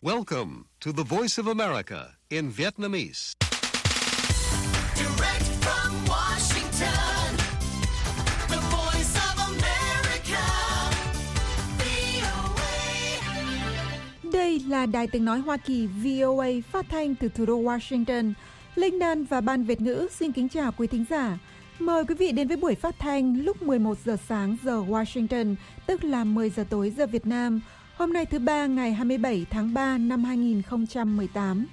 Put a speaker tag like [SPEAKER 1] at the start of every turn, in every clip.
[SPEAKER 1] Welcome to the Voice of America in Vietnamese.
[SPEAKER 2] Direct from Washington, the Voice of America, VOA.
[SPEAKER 3] Đây là Đài Tiếng nói Hoa Kỳ VOA phát thanh từ thủ đô Washington. Linh Đan và Ban Việt ngữ xin kính chào quý thính giả. Mời quý vị đến với buổi phát thanh lúc 11 giờ sáng giờ Washington, tức là 10 giờ tối giờ Việt Nam. Hôm nay thứ Ba ngày 27 tháng 3 năm 2018.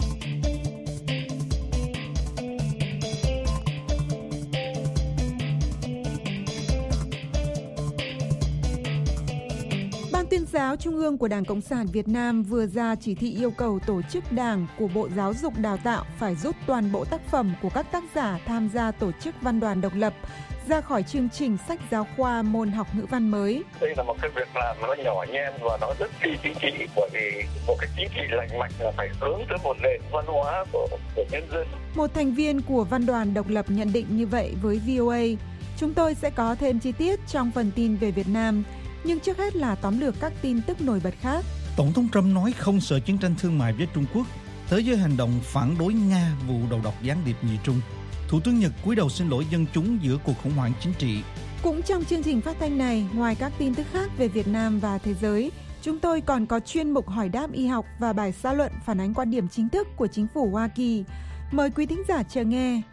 [SPEAKER 3] Ban tuyên giáo Trung ương của Đảng Cộng sản Việt Nam vừa ra chỉ thị yêu cầu tổ chức đảng của Bộ Giáo dục Đào tạo phải rút toàn bộ tác phẩm của các tác giả tham gia tổ chức văn đoàn độc lập ra khỏi chương trình sách giáo khoa môn học ngữ văn mới.
[SPEAKER 4] Đây là một cái việc làm nó nhỏ nhen và nó rất phi chính trị, bởi vì một cái chính trị lành mạnh là phải hướng tới một nền văn hóa của nhân dân.
[SPEAKER 3] Một thành viên của văn đoàn độc lập nhận định như vậy với VOA. Chúng tôi sẽ có thêm chi tiết trong phần tin về Việt Nam, nhưng trước hết là tóm lược các tin tức nổi bật khác.
[SPEAKER 5] Tổng thống Trump nói không sợ chiến tranh thương mại với Trung Quốc. Thế giới hành động phản đối Nga vụ đầu độc gián điệp nhị Trung. Thủ tướng Nhật cúi đầu xin lỗi dân chúng giữa cuộc khủng hoảng chính trị.
[SPEAKER 3] Cũng trong chương trình phát thanh này, ngoài các tin tức khác về Việt Nam và thế giới, chúng tôi còn có chuyên mục hỏi đáp y học và bài xã luận phản ánh quan điểm chính thức của chính phủ Hoa Kỳ. Mời quý thính giả chờ nghe.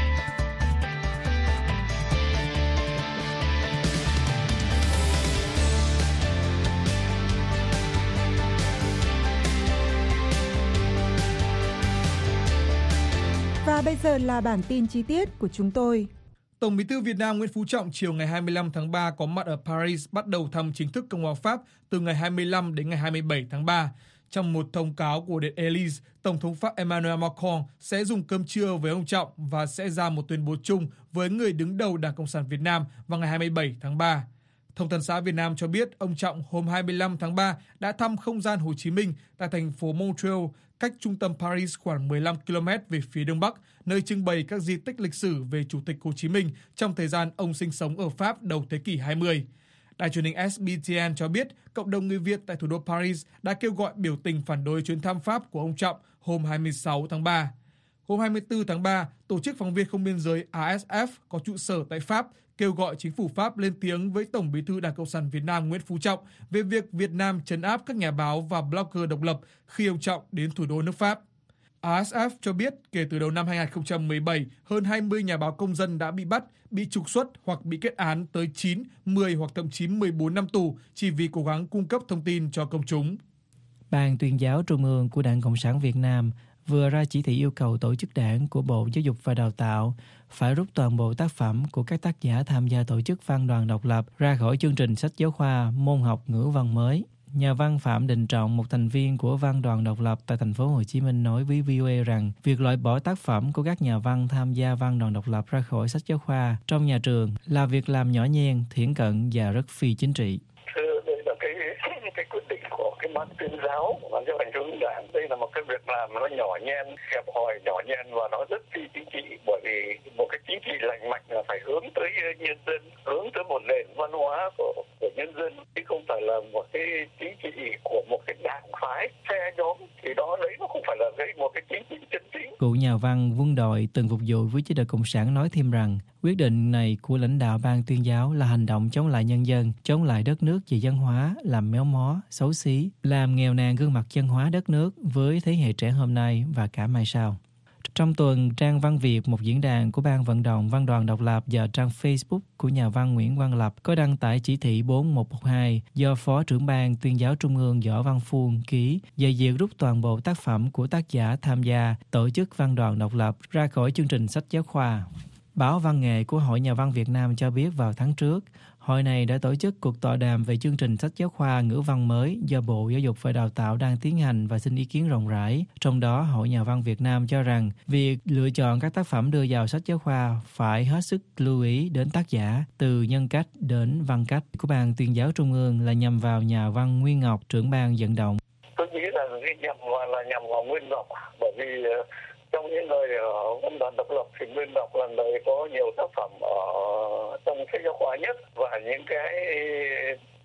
[SPEAKER 3] Và bây giờ là bản tin chi tiết của chúng tôi.
[SPEAKER 6] Tổng Bí thư Việt Nam Nguyễn Phú Trọng chiều ngày 25 tháng 3 có mặt ở Paris bắt đầu thăm chính thức Cộng hòa Pháp từ ngày 25 đến ngày 27 tháng 3. Trong một thông cáo của Điện Élysée, Tổng thống Pháp Emmanuel Macron sẽ dùng cơm trưa với ông Trọng và sẽ ra một tuyên bố chung với người đứng đầu Đảng Cộng sản Việt Nam vào ngày 27 tháng 3. Thông tấn xã Việt Nam cho biết ông Trọng hôm 25 tháng 3 đã thăm không gian Hồ Chí Minh tại thành phố Montreal, cách trung tâm Paris khoảng 15 km về phía đông bắc, nơi trưng bày các di tích lịch sử về Chủ tịch Hồ Chí Minh trong thời gian ông sinh sống ở Pháp đầu thế kỷ 20. Đài truyền hình SBTN cho biết cộng đồng người Việt tại thủ đô Paris đã kêu gọi biểu tình phản đối chuyến thăm Pháp của ông Trọng hôm 26 tháng 3. Hôm 24 tháng 3, Tổ chức Phóng viên Không biên giới RSF có trụ sở tại Pháp kêu gọi chính phủ Pháp lên tiếng với Tổng Bí thư Đảng Cộng sản Việt Nam Nguyễn Phú Trọng về việc Việt Nam trấn áp các nhà báo và blogger độc lập khi ông Trọng đến thủ đô nước Pháp. RSF cho biết kể từ đầu năm 2017, hơn 20 nhà báo công dân đã bị bắt, bị trục xuất hoặc bị kết án tới 9, 10 hoặc thậm chí 14 năm tù chỉ vì cố gắng cung cấp thông tin cho công chúng.
[SPEAKER 7] Ban tuyên giáo Trung ương của Đảng Cộng sản Việt Nam vừa ra chỉ thị yêu cầu tổ chức đảng của Bộ Giáo dục và Đào tạo phải rút toàn bộ tác phẩm của các tác giả tham gia tổ chức văn đoàn độc lập ra khỏi chương trình sách giáo khoa môn học ngữ văn mới. Nhà văn Phạm Đình Trọng, một thành viên của văn đoàn độc lập tại thành phố Hồ Chí Minh nói với VOA rằng việc loại bỏ tác phẩm của các nhà văn tham gia văn đoàn độc lập ra khỏi sách giáo khoa trong nhà trường là việc làm nhỏ nhen, thiển cận và rất phi chính trị.
[SPEAKER 4] Đây là cái quyết định của cái ban tuyên giáo, ban chấp hành trung ương đảng. Đây là một cái việc làm nó nhỏ nhen, hẹp hòi, nhỏ nhen và nó rất phi chính trị, bởi vì một cái chính trị lành mạnh là phải hướng tới nhân dân, hướng tới một nền văn hóa của nhân dân, chứ không phải là một cái chính trị của một cái đảng phái, phe nhóm. Thì đó đấy nó không phải là một cái chính trị chân chính.
[SPEAKER 7] Cựu nhà văn Vương Đội từng phục vụ với chế độ Cộng sản nói thêm rằng quyết định này của lãnh đạo ban tuyên giáo là hành động chống lại nhân dân, chống lại đất nước về văn hóa, làm méo mó, xấu xí, làm nghèo nàn gương mặt văn hóa đất nước với thế hệ trẻ hôm nay và cả mai sau. Trong tuần, trang Văn Việt, một diễn đàn của Ban vận động Văn đoàn độc lập và trang Facebook của nhà văn Nguyễn Quang Lập có đăng tải chỉ thị 4112 do Phó trưởng Ban tuyên giáo Trung ương Võ Văn Phuông ký về việc rút toàn bộ tác phẩm của tác giả tham gia tổ chức văn đoàn độc lập ra khỏi chương trình sách giáo khoa. Báo Văn nghệ của Hội Nhà văn Việt Nam cho biết vào tháng trước, hội này đã tổ chức cuộc tọa đàm về chương trình sách giáo khoa ngữ văn mới do Bộ Giáo dục và Đào tạo đang tiến hành và xin ý kiến rộng rãi. Trong đó, Hội Nhà văn Việt Nam cho rằng việc lựa chọn các tác phẩm đưa vào sách giáo khoa phải hết sức lưu ý đến tác giả, từ nhân cách đến văn cách của Ban tuyên giáo Trung ương là nhằm vào nhà văn Nguyên Ngọc, trưởng ban vận động.
[SPEAKER 4] Tôi nghĩ là nhằm vào Nguyên Ngọc, bởi vì trong những người ở văn đoàn độc lập thì Nguyên Ngọc là người có nhiều tác phẩm ở trong sách giáo khoa nhất, và những cái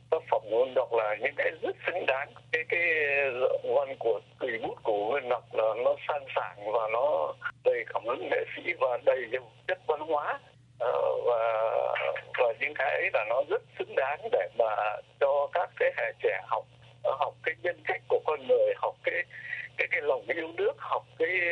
[SPEAKER 4] Tác phẩm của Nguyên Ngọc là những cái rất xứng đáng. Cái văn của tùy bút của Nguyên Ngọc là nó san sảng và nó đầy cảm hứng nghệ sĩ và đầy những chất văn hóa. Và những cái ấy là nó rất xứng đáng để mà cho các thế hệ trẻ học cái nhân cách của con người, học cái lòng yêu nước, học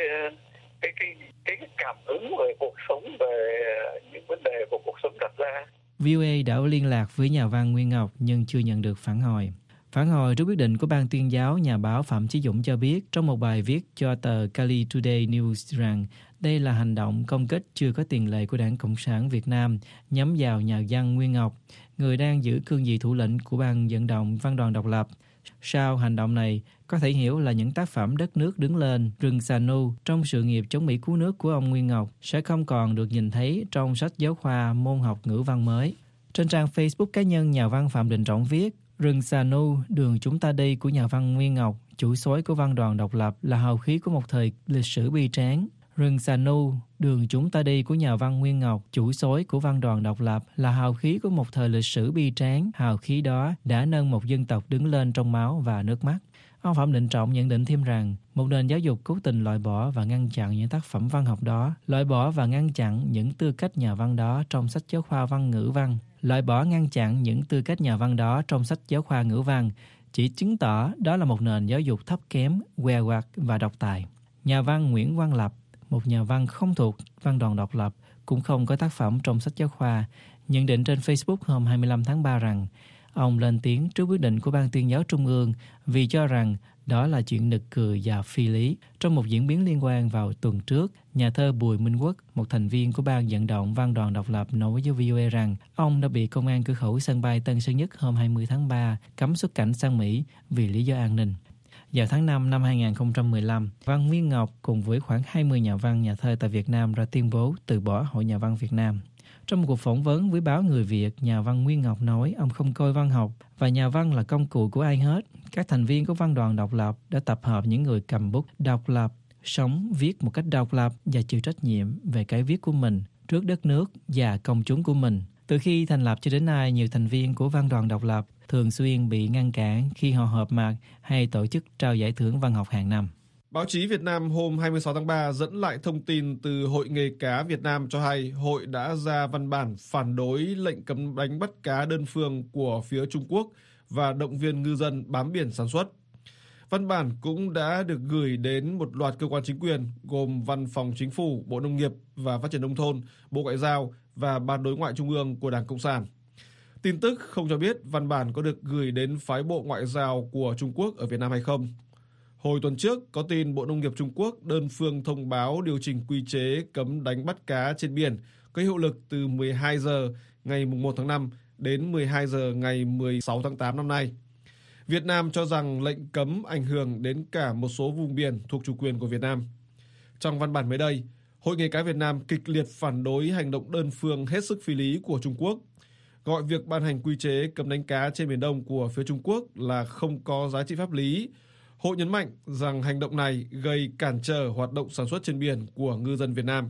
[SPEAKER 4] cái cảm hứng về cuộc sống, về những vấn đề của cuộc sống đặt ra.
[SPEAKER 7] VOA đã liên lạc với nhà văn Nguyên Ngọc nhưng chưa nhận được phản hồi. Phản hồi trước quyết định của ban tuyên giáo, nhà báo Phạm Chí Dũng cho biết trong một bài viết cho tờ Cali Today News rằng đây là hành động công kích chưa có tiền lệ của Đảng Cộng sản Việt Nam nhắm vào nhà văn Nguyên Ngọc, người đang giữ cương vị thủ lĩnh của ban vận động Văn đoàn Độc lập. Sau hành động này có thể hiểu là những tác phẩm Đất nước đứng lên, Rừng xà nu trong sự nghiệp chống Mỹ cứu nước của ông Nguyên Ngọc sẽ không còn được nhìn thấy trong sách giáo khoa môn học ngữ văn mới. Trên trang Facebook cá nhân, nhà văn Phạm Đình Trọng viết: Rừng xà nu, đường chúng ta đi của nhà văn Nguyên Ngọc, chủ soái của Văn đoàn Độc lập, là hào khí của một thời lịch sử bi tráng. Rừng xà nu, đường chúng ta đi của nhà văn Nguyên Ngọc, chủ soái của Văn đoàn Độc lập, là hào khí của một thời lịch sử bi tráng. Hào khí đó đã nâng một dân tộc đứng lên trong máu và nước mắt. Ông Phạm Đình Trọng nhận định thêm rằng một nền giáo dục cố tình loại bỏ và ngăn chặn những tác phẩm văn học đó, loại bỏ và ngăn chặn những tư cách nhà văn đó trong sách giáo khoa văn ngữ văn, loại bỏ ngăn chặn những tư cách nhà văn đó trong sách giáo khoa ngữ văn chỉ chứng tỏ đó là một nền giáo dục thấp kém, què quặt và độc tài. Nhà văn Nguyễn Quang Lập, một nhà văn không thuộc Văn đoàn Độc lập, cũng không có tác phẩm trong sách giáo khoa, nhận định trên Facebook hôm 25 tháng 3 rằng ông lên tiếng trước quyết định của Ban tuyên giáo Trung ương vì cho rằng đó là chuyện nực cười và phi lý. Trong một diễn biến liên quan vào tuần trước, nhà thơ Bùi Minh Quốc, một thành viên của Ban vận động Văn đoàn Độc lập, nói với VOA rằng ông đã bị công an cửa khẩu sân bay Tân Sơn Nhất hôm 20 tháng 3 cấm xuất cảnh sang Mỹ vì lý do an ninh. Vào tháng 5 năm 2015, Văn Nguyên Ngọc cùng với khoảng 20 nhà văn, nhà thơ tại Việt Nam ra tuyên bố từ bỏ Hội Nhà văn Việt Nam. Trong một cuộc phỏng vấn với báo Người Việt, nhà văn Nguyên Ngọc nói ông không coi văn học và nhà văn là công cụ của ai hết. Các thành viên của Văn đoàn Độc lập đã tập hợp những người cầm bút độc lập, sống, viết một cách độc lập và chịu trách nhiệm về cái viết của mình trước đất nước và công chúng của mình. Từ khi thành lập cho đến nay, nhiều thành viên của Văn đoàn Độc lập thường xuyên bị ngăn cản khi họ họp mặt hay tổ chức trao giải thưởng văn học hàng năm.
[SPEAKER 8] Báo chí Việt Nam hôm 26 tháng 3 dẫn lại thông tin từ Hội Nghề cá Việt Nam cho hay hội đã ra văn bản phản đối lệnh cấm đánh bắt cá đơn phương của phía Trung Quốc và động viên ngư dân bám biển sản xuất. Văn bản cũng đã được gửi đến một loạt cơ quan chính quyền gồm Văn phòng Chính phủ, Bộ Nông nghiệp và Phát triển Nông thôn, Bộ Ngoại giao và Ban Đối ngoại Trung ương của Đảng Cộng sản. Tin tức không cho biết văn bản có được gửi đến phái bộ ngoại giao của Trung Quốc ở Việt Nam hay không. Hồi tuần trước, có tin Bộ Nông nghiệp Trung Quốc đơn phương thông báo điều chỉnh quy chế cấm đánh bắt cá trên biển có hiệu lực từ 12 giờ ngày 1 tháng 5 đến 12 giờ ngày 16 tháng 8 năm nay. Việt Nam cho rằng lệnh cấm ảnh hưởng đến cả một số vùng biển thuộc chủ quyền của Việt Nam. Trong văn bản mới đây, Hội Nghề cá Việt Nam kịch liệt phản đối hành động đơn phương hết sức phi lý của Trung Quốc, gọi việc ban hành quy chế cấm đánh cá trên Biển Đông của phía Trung Quốc là không có giá trị pháp lý. Hội nhấn mạnh rằng hành động này gây cản trở hoạt động sản xuất trên biển của ngư dân Việt Nam.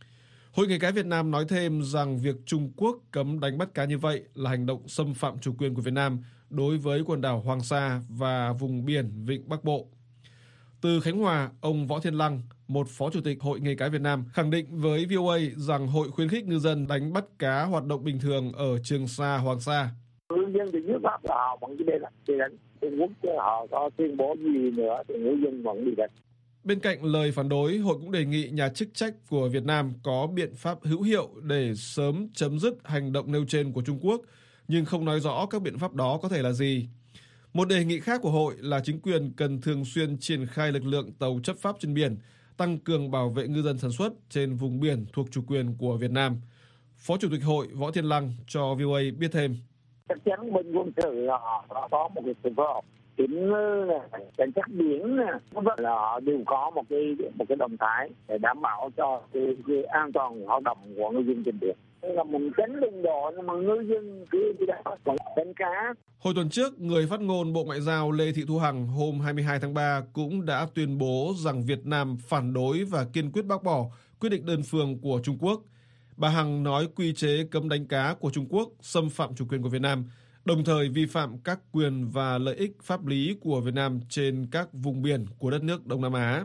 [SPEAKER 8] Hội Nghề cá Việt Nam nói thêm rằng việc Trung Quốc cấm đánh bắt cá như vậy là hành động xâm phạm chủ quyền của Việt Nam đối với quần đảo Hoàng Sa và vùng biển Vịnh Bắc Bộ. Từ Khánh Hòa, ông Võ Thiên Lăng, một phó chủ tịch Hội Nghề cá Việt Nam, khẳng định với VOA rằng hội khuyến khích ngư dân đánh bắt cá hoạt động bình thường ở Trường Sa, Hoàng Sa.
[SPEAKER 9] Ngư dân thì nước Pháp là họ vẫn đi đánh Trung Quốc, chứ họ có tuyên bố gì nữa thì ngư dân vẫn đi đánh.
[SPEAKER 8] Bên cạnh lời phản đối, hội cũng đề nghị nhà chức trách của Việt Nam có biện pháp hữu hiệu để sớm chấm dứt hành động nêu trên của Trung Quốc, nhưng không nói rõ các biện pháp đó có thể là gì. Một đề nghị khác của hội là chính quyền cần thường xuyên triển khai lực lượng tàu chấp pháp trên biển, tăng cường bảo vệ ngư dân sản xuất trên vùng biển thuộc chủ quyền của Việt Nam. Phó Chủ tịch hội Võ Thiên Lăng cho VOA biết thêm.
[SPEAKER 9] Chắc chắn bên quân sự là họ có một cái sự phối hợp, kiểm ngư này, cảnh sát biển này, là họ đều có một cái động thái để đảm bảo cho cái an toàn hoạt động của ngư dân trên biển. Là mình tránh đụng độ nhưng mà ngư dân cứ đi đánh cá.
[SPEAKER 8] Hồi tuần trước, người phát ngôn Bộ Ngoại giao Lê Thị Thu Hằng hôm 22 tháng 3 cũng đã tuyên bố rằng Việt Nam phản đối và kiên quyết bác bỏ quyết định đơn phương của Trung Quốc. Bà Hằng nói quy chế cấm đánh cá của Trung Quốc xâm phạm chủ quyền của Việt Nam đồng thời vi phạm các quyền và lợi ích pháp lý của Việt Nam trên các vùng biển của đất nước Đông Nam Á.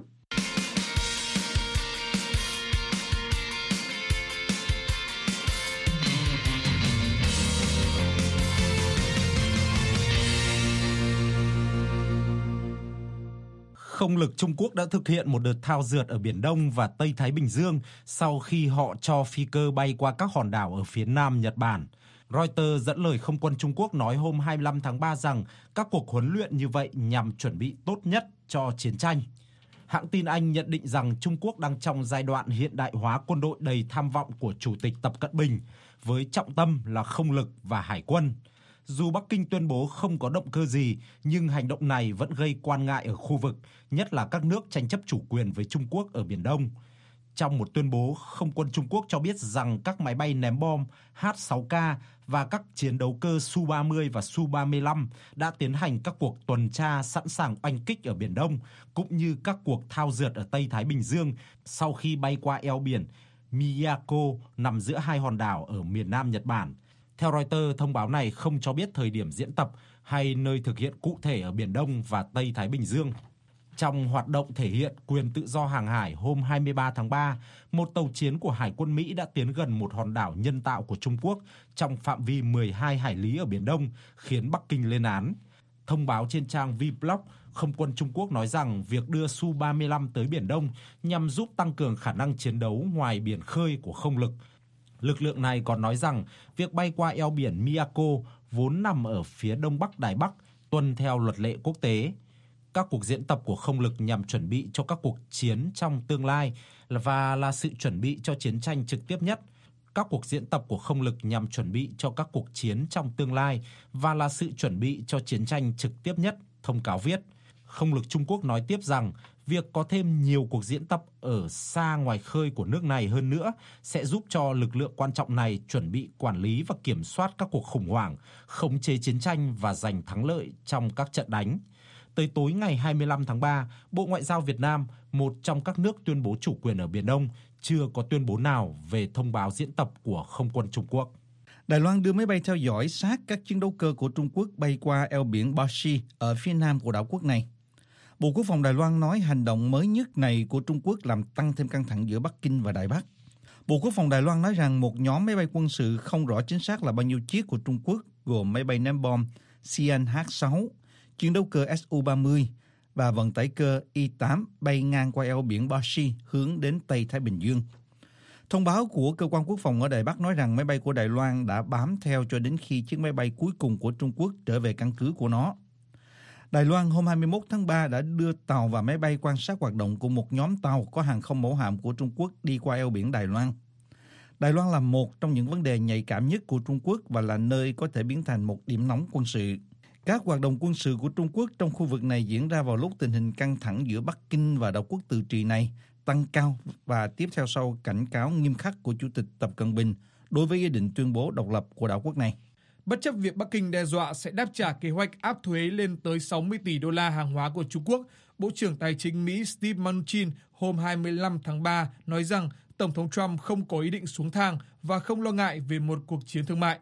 [SPEAKER 10] Không lực Trung Quốc đã thực hiện một đợt thao dượt ở Biển Đông và Tây Thái Bình Dương sau khi họ cho phi cơ bay qua các hòn đảo ở phía nam Nhật Bản. Reuters dẫn lời không quân Trung Quốc nói hôm 25 tháng 3 rằng các cuộc huấn luyện như vậy nhằm chuẩn bị tốt nhất cho chiến tranh. Hãng tin Anh nhận định rằng Trung Quốc đang trong giai đoạn hiện đại hóa quân đội đầy tham vọng của Chủ tịch Tập Cận Bình, với trọng tâm là không lực và hải quân. Dù Bắc Kinh tuyên bố không có động cơ gì, nhưng hành động này vẫn gây quan ngại ở khu vực, nhất là các nước tranh chấp chủ quyền với Trung Quốc ở Biển Đông. Trong một tuyên bố, không quân Trung Quốc cho biết rằng các máy bay ném bom H-6K và các chiến đấu cơ Su-30 và Su-35 đã tiến hành các cuộc tuần tra sẵn sàng oanh kích ở Biển Đông, cũng như các cuộc thao dượt ở Tây Thái Bình Dương sau khi bay qua eo biển Miyako nằm giữa hai hòn đảo ở miền nam Nhật Bản. Theo Reuters, thông báo này không cho biết thời điểm diễn tập hay nơi thực hiện cụ thể ở Biển Đông và Tây Thái Bình Dương. Trong hoạt động thể hiện quyền tự do hàng hải hôm 23 tháng 3, một tàu chiến của Hải quân Mỹ đã tiến gần một hòn đảo nhân tạo của Trung Quốc trong phạm vi 12 hải lý ở Biển Đông, khiến Bắc Kinh lên án. Thông báo trên trang Vblog, không quân Trung Quốc nói rằng việc đưa Su-35 tới Biển Đông nhằm giúp tăng cường khả năng chiến đấu ngoài biển khơi của không lực. Lực lượng này còn nói rằng việc bay qua eo biển Miyako vốn nằm ở phía đông bắc Đài Bắc, tuân theo luật lệ quốc tế. Các cuộc diễn tập của không lực nhằm chuẩn bị cho các cuộc chiến trong tương lai và là sự chuẩn bị cho chiến tranh trực tiếp nhất. Các cuộc diễn tập của không lực nhằm chuẩn bị cho các cuộc chiến trong tương lai và là sự chuẩn bị cho chiến tranh trực tiếp nhất, thông cáo viết. Không lực Trung Quốc nói tiếp rằng việc có thêm nhiều cuộc diễn tập ở xa ngoài khơi của nước này hơn nữa sẽ giúp cho lực lượng quan trọng này chuẩn bị quản lý và kiểm soát các cuộc khủng hoảng, khống chế chiến tranh và giành thắng lợi trong các trận đánh. Tới tối ngày 25 tháng 3, Bộ Ngoại giao Việt Nam, một trong các nước tuyên bố chủ quyền ở Biển Đông, chưa có tuyên bố nào về thông báo diễn tập của không quân Trung Quốc.
[SPEAKER 5] Đài Loan đưa máy bay theo dõi sát các chiến đấu cơ của Trung Quốc bay qua eo biển Ba Si ở phía nam của đảo quốc này. Bộ Quốc phòng Đài Loan nói hành động mới nhất này của Trung Quốc làm tăng thêm căng thẳng giữa Bắc Kinh và Đài Bắc. Bộ Quốc phòng Đài Loan nói rằng một nhóm máy bay quân sự không rõ chính xác là bao nhiêu chiếc của Trung Quốc, gồm máy bay ném bom Xi'an-H6, chiến đấu cơ Su-30 và vận tải cơ Y-8 bay ngang qua eo biển Ba Si hướng đến Tây Thái Bình Dương. Thông báo của cơ quan quốc phòng ở Đài Bắc nói rằng máy bay của Đài Loan đã bám theo cho đến khi chiếc máy bay cuối cùng của Trung Quốc trở về căn cứ của nó. Đài Loan hôm 21 tháng 3 đã đưa tàu và máy bay quan sát hoạt động của một nhóm tàu có hàng không mẫu hạm của Trung Quốc đi qua eo biển Đài Loan. Đài Loan là một trong những vấn đề nhạy cảm nhất của Trung Quốc và là nơi có thể biến thành một điểm nóng quân sự. Các hoạt động quân sự của Trung Quốc trong khu vực này diễn ra vào lúc tình hình căng thẳng giữa Bắc Kinh và đảo quốc tự trị này tăng cao và tiếp theo sau cảnh cáo nghiêm khắc của Chủ tịch Tập Cận Bình đối với ý định tuyên bố độc lập của đảo quốc này.
[SPEAKER 6] Bất chấp việc Bắc Kinh đe dọa sẽ đáp trả kế hoạch áp thuế lên tới 60 tỷ đô la hàng hóa của Trung Quốc, Bộ trưởng Tài chính Mỹ Steve Mnuchin hôm 25 tháng 3 nói rằng Tổng thống Trump không có ý định xuống thang và không lo ngại về một cuộc chiến thương mại.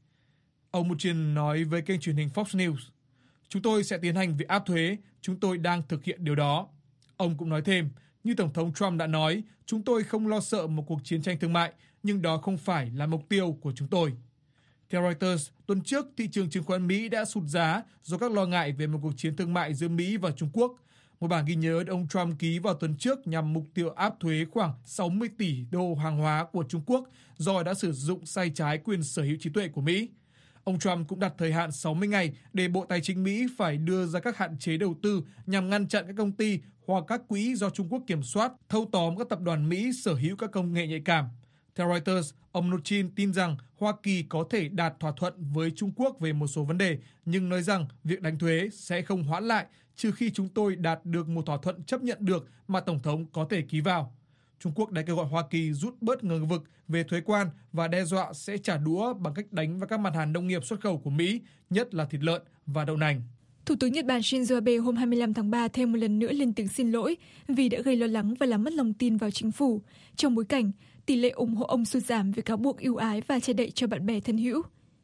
[SPEAKER 6] Ông Mnuchin nói với kênh truyền hình Fox News, "Chúng tôi sẽ tiến hành việc áp thuế, chúng tôi đang thực hiện điều đó." Ông cũng nói thêm, như Tổng thống Trump đã nói, chúng tôi không lo sợ một cuộc chiến tranh thương mại, nhưng đó không phải là mục tiêu của chúng tôi. Theo Reuters, tuần trước, thị trường chứng khoán Mỹ đã sụt giá do các lo ngại về một cuộc chiến thương mại giữa Mỹ và Trung Quốc. Một bản ghi nhớ được ông Trump ký vào tuần trước nhằm mục tiêu áp thuế khoảng 60 tỷ đô hàng hóa của Trung Quốc do đã sử dụng sai trái quyền sở hữu trí tuệ của Mỹ. Ông Trump cũng đặt thời hạn 60 ngày để Bộ Tài chính Mỹ phải đưa ra các hạn chế đầu tư nhằm ngăn chặn các công ty hoặc các quỹ do Trung Quốc kiểm soát thâu tóm các tập đoàn Mỹ sở hữu các công nghệ nhạy cảm. Theo Reuters, ông Mnuchin tin rằng Hoa Kỳ có thể đạt thỏa thuận với Trung Quốc về một số vấn đề, nhưng nói rằng việc đánh thuế sẽ không hoãn lại trừ khi chúng tôi đạt được một thỏa thuận chấp nhận được mà Tổng thống có thể ký vào. Trung Quốc đã kêu gọi Hoa Kỳ rút bớt ngờ vực về thuế quan và đe dọa sẽ trả đũa bằng cách đánh vào các mặt hàng nông nghiệp xuất khẩu của Mỹ, nhất là thịt lợn và đậu nành.
[SPEAKER 11] Thủ tướng Nhật Bản Shinzo Abe hôm 25 tháng 3 thêm một lần nữa lên tiếng xin lỗi vì đã gây lo lắng và làm mất lòng tin vào chính phủ, trong bối cảnh tỷ lệ ủng hộ ông sụt giảm vì cáo buộc ưu ái và che đậy cho bạn bè thân hữu.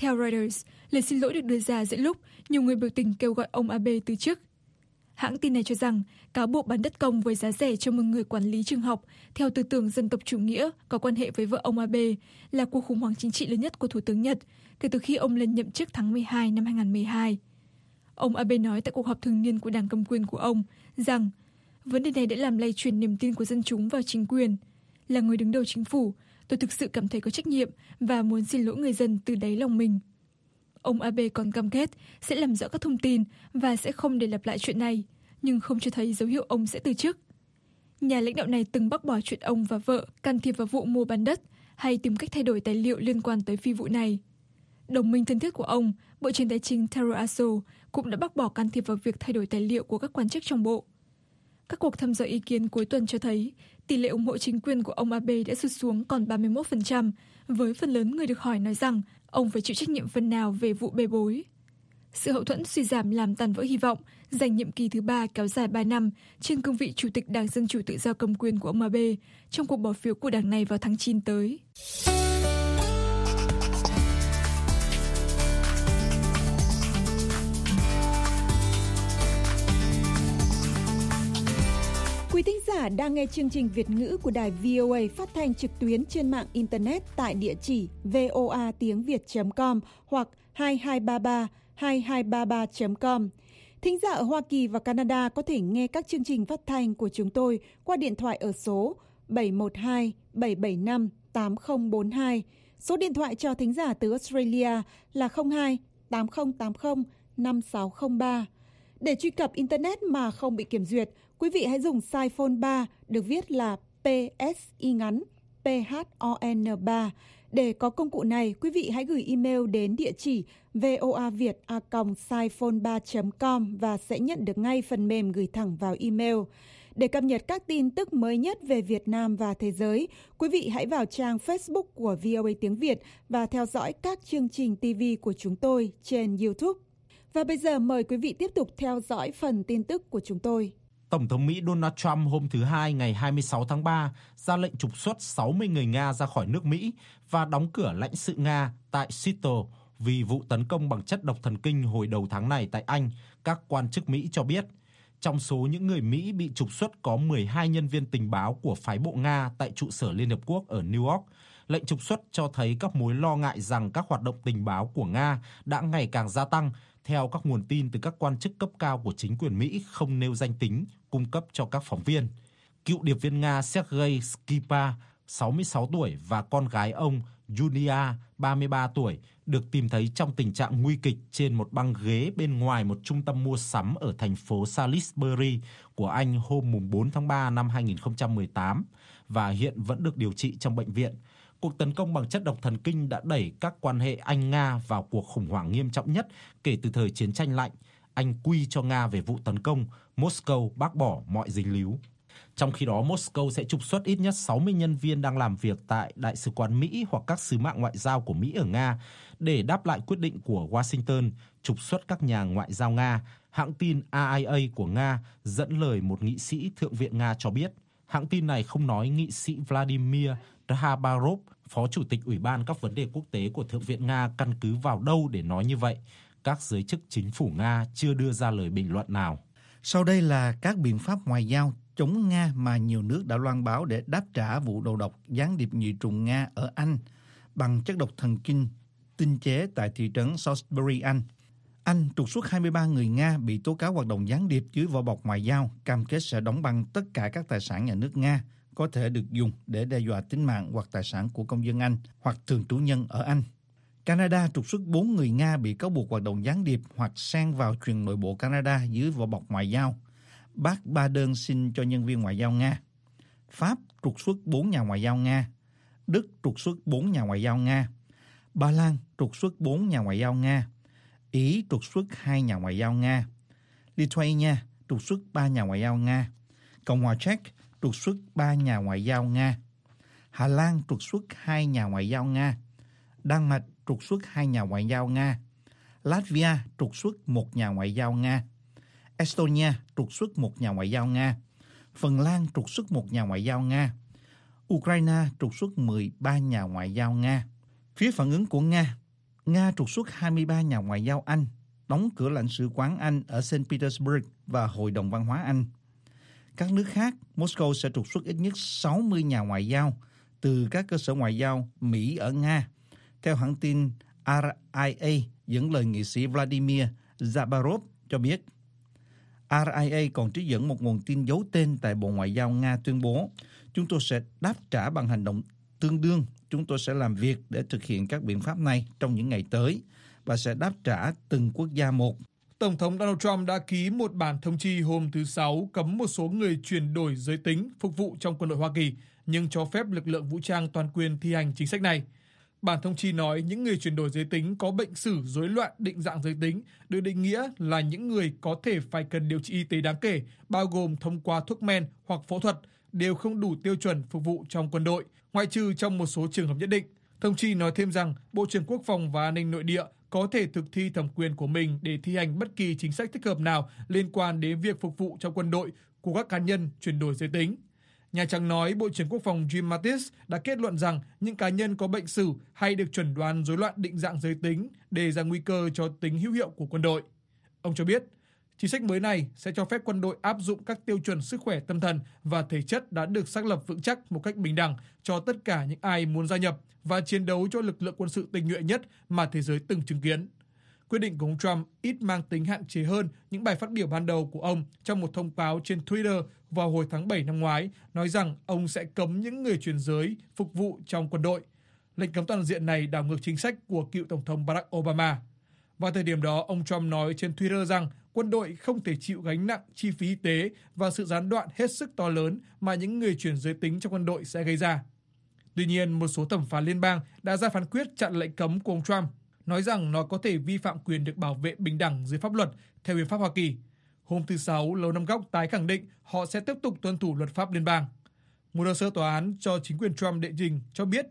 [SPEAKER 11] Theo Reuters, lời xin lỗi được đưa ra giữa lúc nhiều người biểu tình kêu gọi ông Abe từ chức. Hãng tin này cho rằng cáo buộc bán đất công với giá rẻ cho một người quản lý trường học theo tư tưởng dân tộc chủ nghĩa có quan hệ với vợ ông Abe là cuộc khủng hoảng chính trị lớn nhất của Thủ tướng Nhật kể từ khi ông lên nhậm chức tháng 12 năm 2012. Ông Abe nói tại cuộc họp thường niên của đảng cầm quyền của ông rằng vấn đề này đã làm lay chuyển niềm tin của dân chúng vào chính quyền. Là người đứng đầu chính phủ, tôi thực sự cảm thấy có trách nhiệm và muốn xin lỗi người dân từ đáy lòng mình. Ông Abe còn cam kết sẽ làm rõ các thông tin và sẽ không để lặp lại chuyện này, nhưng không cho thấy dấu hiệu ông sẽ từ chức. Nhà lãnh đạo này từng bác bỏ chuyện ông và vợ can thiệp vào vụ mua bán đất hay tìm cách thay đổi tài liệu liên quan tới phi vụ này. Đồng minh thân thiết của ông, Bộ trưởng Tài chính Taro Aso, cũng đã bác bỏ can thiệp vào việc thay đổi tài liệu của các quan chức trong bộ. Các cuộc thăm dò ý kiến cuối tuần cho thấy tỷ lệ ủng hộ chính quyền của ông Abe đã sụt xuống còn 31%, với phần lớn người được hỏi nói rằng ông phải chịu trách nhiệm phần nào về vụ bê bối. Sự hậu thuẫn suy giảm làm tan vỡ hy vọng giành nhiệm kỳ thứ 3 kéo dài 3 năm trên cương vị Chủ tịch Đảng Dân Chủ Tự do cầm quyền của ông Abe trong cuộc bỏ phiếu của đảng này vào tháng 9 tới.
[SPEAKER 3] Quý thính giả đang nghe chương trình Việt ngữ của đài VOA phát thanh trực tuyến trên mạng Internet tại địa chỉ voatiengviet.com hoặc 2233 Thính giả ở Hoa Kỳ và Canada có thể nghe các chương trình phát thanh của chúng tôi qua điện thoại ở số 712-775-8042. Số điện thoại cho thính giả từ Australia là 02-8080-5603. Để truy cập Internet mà không bị kiểm duyệt, quý vị hãy dùng size phone 3 được viết là PSI ngắn PHON 3. Để có công cụ này, quý vị hãy gửi email đến địa chỉ voaviet@siphone3.com và sẽ nhận được ngay phần mềm gửi thẳng vào email. Để cập nhật các tin tức mới nhất về Việt Nam và thế giới, quý vị hãy vào trang Facebook của VOA Tiếng Việt và theo dõi các chương trình TV của chúng tôi trên YouTube. Và bây giờ mời quý vị tiếp tục theo dõi phần tin tức của chúng tôi.
[SPEAKER 10] Tổng thống Mỹ Donald Trump hôm thứ Hai ngày 26 tháng 3 ra lệnh trục xuất 60 người Nga ra khỏi nước Mỹ và đóng cửa lãnh sự Nga tại Seattle vì vụ tấn công bằng chất độc thần kinh hồi đầu tháng này tại Anh, các quan chức Mỹ cho biết. Trong số những người Mỹ bị trục xuất có 12 nhân viên tình báo của phái bộ Nga tại trụ sở Liên Hợp Quốc ở New York. Lệnh trục xuất cho thấy các mối lo ngại rằng các hoạt động tình báo của Nga đã ngày càng gia tăng, theo các nguồn tin từ các quan chức cấp cao của chính quyền Mỹ không nêu danh tính cung cấp cho các phóng viên. Cựu điệp viên Nga Sergei Skripal, 66 tuổi và con gái ông Yulia, 33 tuổi, được tìm thấy trong tình trạng nguy kịch trên một băng ghế bên ngoài một trung tâm mua sắm ở thành phố Salisbury của Anh hôm 4 tháng 3 năm 2018 và hiện vẫn được điều trị trong bệnh viện. Cuộc tấn công bằng chất độc thần kinh đã đẩy các quan hệ Anh-Nga vào cuộc khủng hoảng nghiêm trọng nhất kể từ thời chiến tranh lạnh. Anh quy cho Nga về vụ tấn công, Moscow bác bỏ mọi dính líu. Trong khi đó, Moscow sẽ trục xuất ít nhất 60 nhân viên đang làm việc tại Đại sứ quán Mỹ hoặc các sứ mạng ngoại giao của Mỹ ở Nga để đáp lại quyết định của Washington trục xuất các nhà ngoại giao Nga. Hãng tin RIA của Nga dẫn lời một nghị sĩ Thượng viện Nga cho biết. Hãng tin này không nói nghị sĩ Vladimir Drabarov, Phó Chủ tịch Ủy ban các vấn đề quốc tế của Thượng viện Nga căn cứ vào đâu để nói như vậy. Các giới chức chính phủ Nga chưa đưa ra lời bình luận nào.
[SPEAKER 5] Sau đây là các biện pháp ngoại giao chống Nga mà nhiều nước đã loan báo để đáp trả vụ đầu độc gián điệp nhị trùng Nga ở Anh bằng chất độc thần kinh tinh chế tại thị trấn Salisbury, Anh. Anh trục xuất 23 người Nga bị tố cáo hoạt động gián điệp dưới vỏ bọc ngoại giao, cam kết sẽ đóng băng tất cả các tài sản nhà nước Nga có thể được dùng để đe dọa tính mạng hoặc tài sản của công dân Anh hoặc thường trú nhân ở Anh. Canada trục xuất 4 người Nga bị cáo buộc hoạt động gián điệp hoặc xen vào chuyện nội bộ Canada dưới vỏ bọc ngoại giao, bác 3 đơn xin cho nhân viên ngoại giao Nga. Pháp trục xuất 4 nhà ngoại giao Nga. Đức trục xuất 4 nhà ngoại giao Nga. Ba Lan trục xuất 4 nhà ngoại giao Nga. Ý trục xuất 2 nhà ngoại giao Nga. Lithuania trục xuất 3 nhà ngoại giao Nga. Cộng hòa Czech trục xuất 3 nhà ngoại giao Nga. Hà Lan trục xuất 2 nhà ngoại giao Nga. Đan Mạch trục xuất 2 nhà ngoại giao Nga. Latvia trục xuất 1 nhà ngoại giao Nga. Estonia trục xuất 1 nhà ngoại giao Nga. Phần Lan trục xuất 1 nhà ngoại giao Nga. Ukraine trục xuất 13 nhà ngoại giao Nga. Phía phản ứng của Nga, Nga trục xuất 23 nhà ngoại giao Anh, đóng cửa lãnh sự quán Anh ở St. Petersburg và Hội đồng Văn hóa Anh. Các nước khác, Moscow sẽ trục xuất ít nhất 60 nhà ngoại giao từ các cơ sở ngoại giao Mỹ ở Nga, theo hãng tin RIA dẫn lời nghị sĩ Vladimir Zabarov cho biết. RIA còn trích dẫn một nguồn tin giấu tên tại Bộ Ngoại giao Nga tuyên bố, chúng tôi sẽ đáp trả bằng hành động tương đương. Chúng tôi sẽ làm việc để thực hiện các biện pháp này trong những ngày tới và sẽ đáp trả từng quốc gia một.
[SPEAKER 6] Tổng thống Donald Trump đã ký một bản thông chi hôm thứ Sáu cấm một số người chuyển đổi giới tính phục vụ trong quân đội Hoa Kỳ, nhưng cho phép lực lượng vũ trang toàn quyền thi hành chính sách này. Bản thông chi nói những người chuyển đổi giới tính có bệnh sử rối loạn định dạng giới tính được định nghĩa là những người có thể phải cần điều trị y tế đáng kể, bao gồm thông qua thuốc men hoặc phẫu thuật, đều không đủ tiêu chuẩn phục vụ trong quân đội, ngoại trừ trong một số trường hợp nhất định. Thông chi nói thêm rằng Bộ trưởng Quốc phòng và An ninh Nội địa có thể thực thi thẩm quyền của mình để thi hành bất kỳ chính sách thích hợp nào liên quan đến việc phục vụ trong quân đội của các cá nhân chuyển đổi giới tính. Nhà Trắng nói Bộ trưởng Quốc phòng Jim Mattis đã kết luận rằng những cá nhân có bệnh sử hay được chẩn đoán rối loạn định dạng giới tính đề ra nguy cơ cho tính hữu hiệu của quân đội. Ông cho biết, chính sách mới này sẽ cho phép quân đội áp dụng các tiêu chuẩn sức khỏe tâm thần và thể chất đã được xác lập vững chắc một cách bình đẳng cho tất cả những ai muốn gia nhập và chiến đấu cho lực lượng quân sự tinh nhuệ nhất mà thế giới từng chứng kiến. Quyết định của ông Trump ít mang tính hạn chế hơn những bài phát biểu ban đầu của ông trong một thông báo trên Twitter vào hồi tháng 7 năm ngoái, nói rằng ông sẽ cấm những người chuyển giới phục vụ trong quân đội. Lệnh cấm toàn diện này đảo ngược chính sách của cựu Tổng thống Barack Obama. Vào thời điểm đó, ông Trump nói trên Twitter rằng quân đội không thể chịu gánh nặng chi phí y tế và sự gián đoạn hết sức to lớn mà những người chuyển giới tính trong quân đội sẽ gây ra. Tuy nhiên, một số thẩm phán liên bang đã ra phán quyết chặn lệnh cấm của ông Trump, nói rằng nó có thể vi phạm quyền được bảo vệ bình đẳng dưới pháp luật theo hiến pháp Hoa Kỳ. Hôm thứ Sáu, Lầu Năm Góc tái khẳng định họ sẽ tiếp tục tuân thủ luật pháp liên bang. Một hồ sơ tòa án cho chính quyền Trump đệ trình cho biết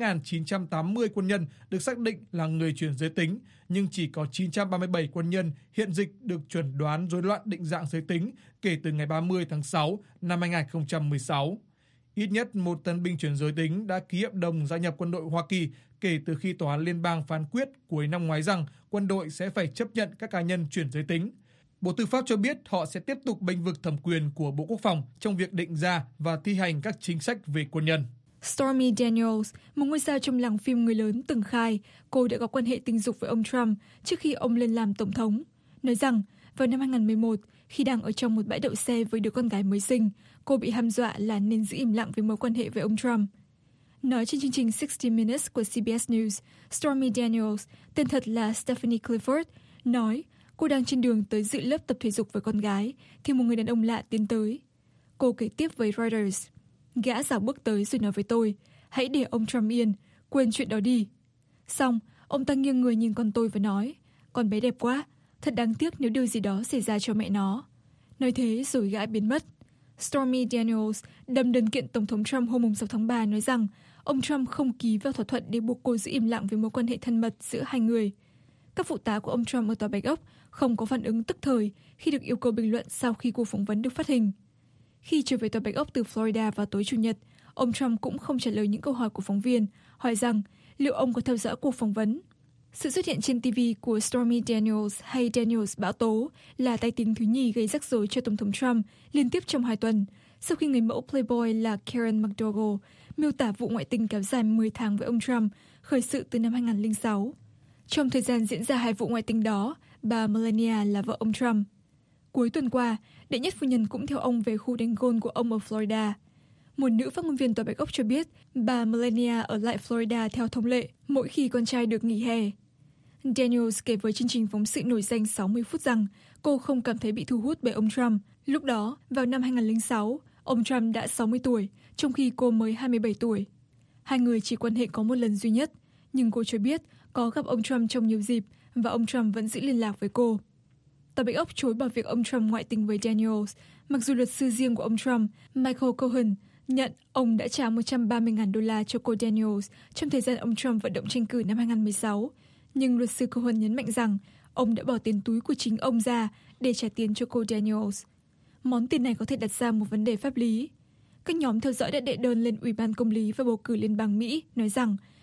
[SPEAKER 6] 8.980 quân nhân được xác định là người chuyển giới tính, nhưng chỉ có 937 quân nhân hiện dịch được chẩn đoán rối loạn định dạng giới tính kể từ ngày 30 tháng 6 năm 2016. Ít nhất một tân binh chuyển giới tính đã ký hợp đồng gia nhập quân đội Hoa Kỳ kể từ khi Tòa án Liên bang phán quyết cuối năm ngoái rằng quân đội sẽ phải chấp nhận các cá nhân chuyển giới tính. Bộ Tư pháp cho biết họ sẽ tiếp tục bênh vực thẩm quyền của Bộ Quốc phòng trong việc định ra và thi hành các chính sách về quân nhân.
[SPEAKER 11] Stormy Daniels, một ngôi sao trong làng phim người lớn, từng khai cô đã có quan hệ tình dục với ông Trump trước khi ông lên làm tổng thống. Nói rằng vào năm 2011, khi đang ở trong một bãi đậu xe với đứa con gái mới sinh, cô bị hăm dọa là nên giữ im lặng về mối quan hệ với ông Trump. Nói trên chương trình 60 Minutes của CBS News, Stormy Daniels, tên thật là Stephanie Clifford, nói cô đang trên đường tới dự lớp tập thể dục với con gái thì một người đàn ông lạ tiến tới. Cô kể tiếp với Reuters, gã rảo bước tới rồi nói với tôi, hãy để ông Trump yên, quên chuyện đó đi. Xong, ông ta nghiêng người nhìn con tôi và nói, con bé đẹp quá, thật đáng tiếc nếu điều gì đó xảy ra cho mẹ nó. Nói thế rồi gã biến mất. Stormy Daniels đâm đơn kiện Tổng thống Trump hôm 6 tháng 3 nói rằng ông Trump không ký vào thỏa thuận để buộc cô giữ im lặng về mối quan hệ thân mật giữa hai người. Các phụ tá của ông Trump ở Tòa Bạch Ốc không có phản ứng tức thời khi được yêu cầu bình luận sau khi cuộc phỏng vấn được phát hình. Khi trở về Tòa Bạch Ốc từ Florida vào tối Chủ nhật, ông Trump cũng không trả lời những câu hỏi của phóng viên, hỏi rằng liệu ông có theo dõi cuộc phỏng vấn. Sự xuất hiện trên TV của Stormy Daniels hay Daniels bão tố là tay tiếng thứ nhì gây rắc rối cho Tổng thống Trump liên tiếp trong 2 tuần, sau khi người mẫu Playboy là Karen McDougal miêu tả vụ ngoại tình kéo dài 10 tháng với ông Trump, khởi sự từ năm 2006. Trong thời gian diễn ra 2 vụ ngoại tình đó, bà Melania là vợ ông Trump. Cuối tuần qua, đệ nhất phu nhân cũng theo ông về khu đánh golf của ông ở Florida. Một nữ phát ngôn viên Tòa Bạch Ốc cho biết bà Melania ở lại Florida theo thông lệ mỗi khi con trai được nghỉ hè. Daniels kể với chương trình phóng sự nổi danh 60 phút rằng cô không cảm thấy bị thu hút bởi ông Trump. Lúc đó, vào năm 2006, ông Trump đã 60 tuổi, trong khi cô mới 27 tuổi. Hai người chỉ quan hệ có một lần duy nhất, nhưng cô cho biết có gặp ông Trump trong nhiều dịp và ông Trump vẫn giữ liên lạc với cô. Tòa Bạch Ốc chối bỏ việc ông Trump ngoại tình với Daniels, mặc dù luật sư riêng của ông Trump, Michael Cohen, nhận ông đã trả $130,000 cho cô Daniels trong thời gian ông Trump vận động tranh cử năm 2016. Nhưng luật sư Cohen nhấn mạnh rằng ông đã bỏ tiền túi của chính ông ra để trả tiền cho cô Daniels. Món tiền này có thể đặt ra một vấn đề pháp lý. Các nhóm theo dõi đã đệ đơn lên Ủy ban Công lý và Bầu cử Liên bang Mỹ nói rằng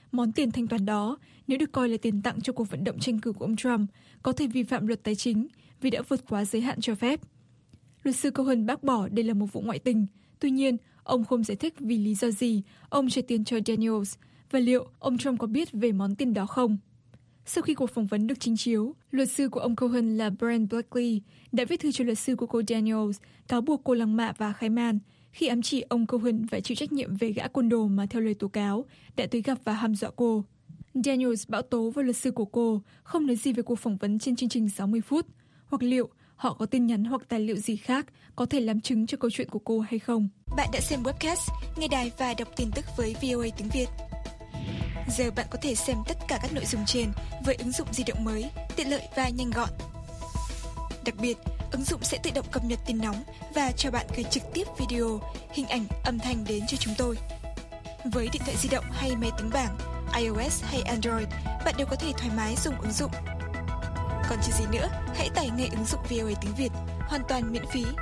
[SPEAKER 11] món tiền thanh toán đó, nếu được coi là tiền tặng cho cuộc vận động tranh cử của ông Trump, có thể vi phạm luật tài chính vì đã vượt quá giới hạn cho phép. Luật sư Cohen bác bỏ đây là một vụ ngoại tình. Tuy nhiên, ông không giải thích vì lý do gì ông trả tiền cho Daniels và liệu ông Trump có biết về món tiền đó không. Sau khi cuộc phỏng vấn được trình chiếu, luật sư của ông Cohen là Brian Blackley đã viết thư cho luật sư của cô Daniels cáo buộc cô lăng mạ và khai man khi ám chỉ ông Cohen phải chịu trách nhiệm về gã côn đồ mà theo lời tố cáo đã tới gặp và hăm dọa cô. Daniels bão tố với luật sư của cô không nói gì về cuộc phỏng vấn trên chương trình 60 phút hoặc liệu họ có tin nhắn hoặc tài liệu gì khác có thể làm chứng cho câu chuyện của cô hay không.
[SPEAKER 12] Bạn đã xem webcast, nghe đài và đọc tin tức với VOA tiếng Việt. Giờ bạn có thể xem tất cả các nội dung trên với ứng dụng di động mới, tiện lợi và nhanh gọn. Đặc biệt, ứng dụng sẽ tự động cập nhật tin nóng và cho bạn gửi trực tiếp video, hình ảnh, âm thanh đến cho chúng tôi. Với điện thoại di động hay máy tính bảng, iOS hay Android, bạn đều có thể thoải mái dùng ứng dụng. Còn chờ gì nữa, hãy tải ngay ứng dụng VOA tiếng Việt, hoàn toàn miễn phí.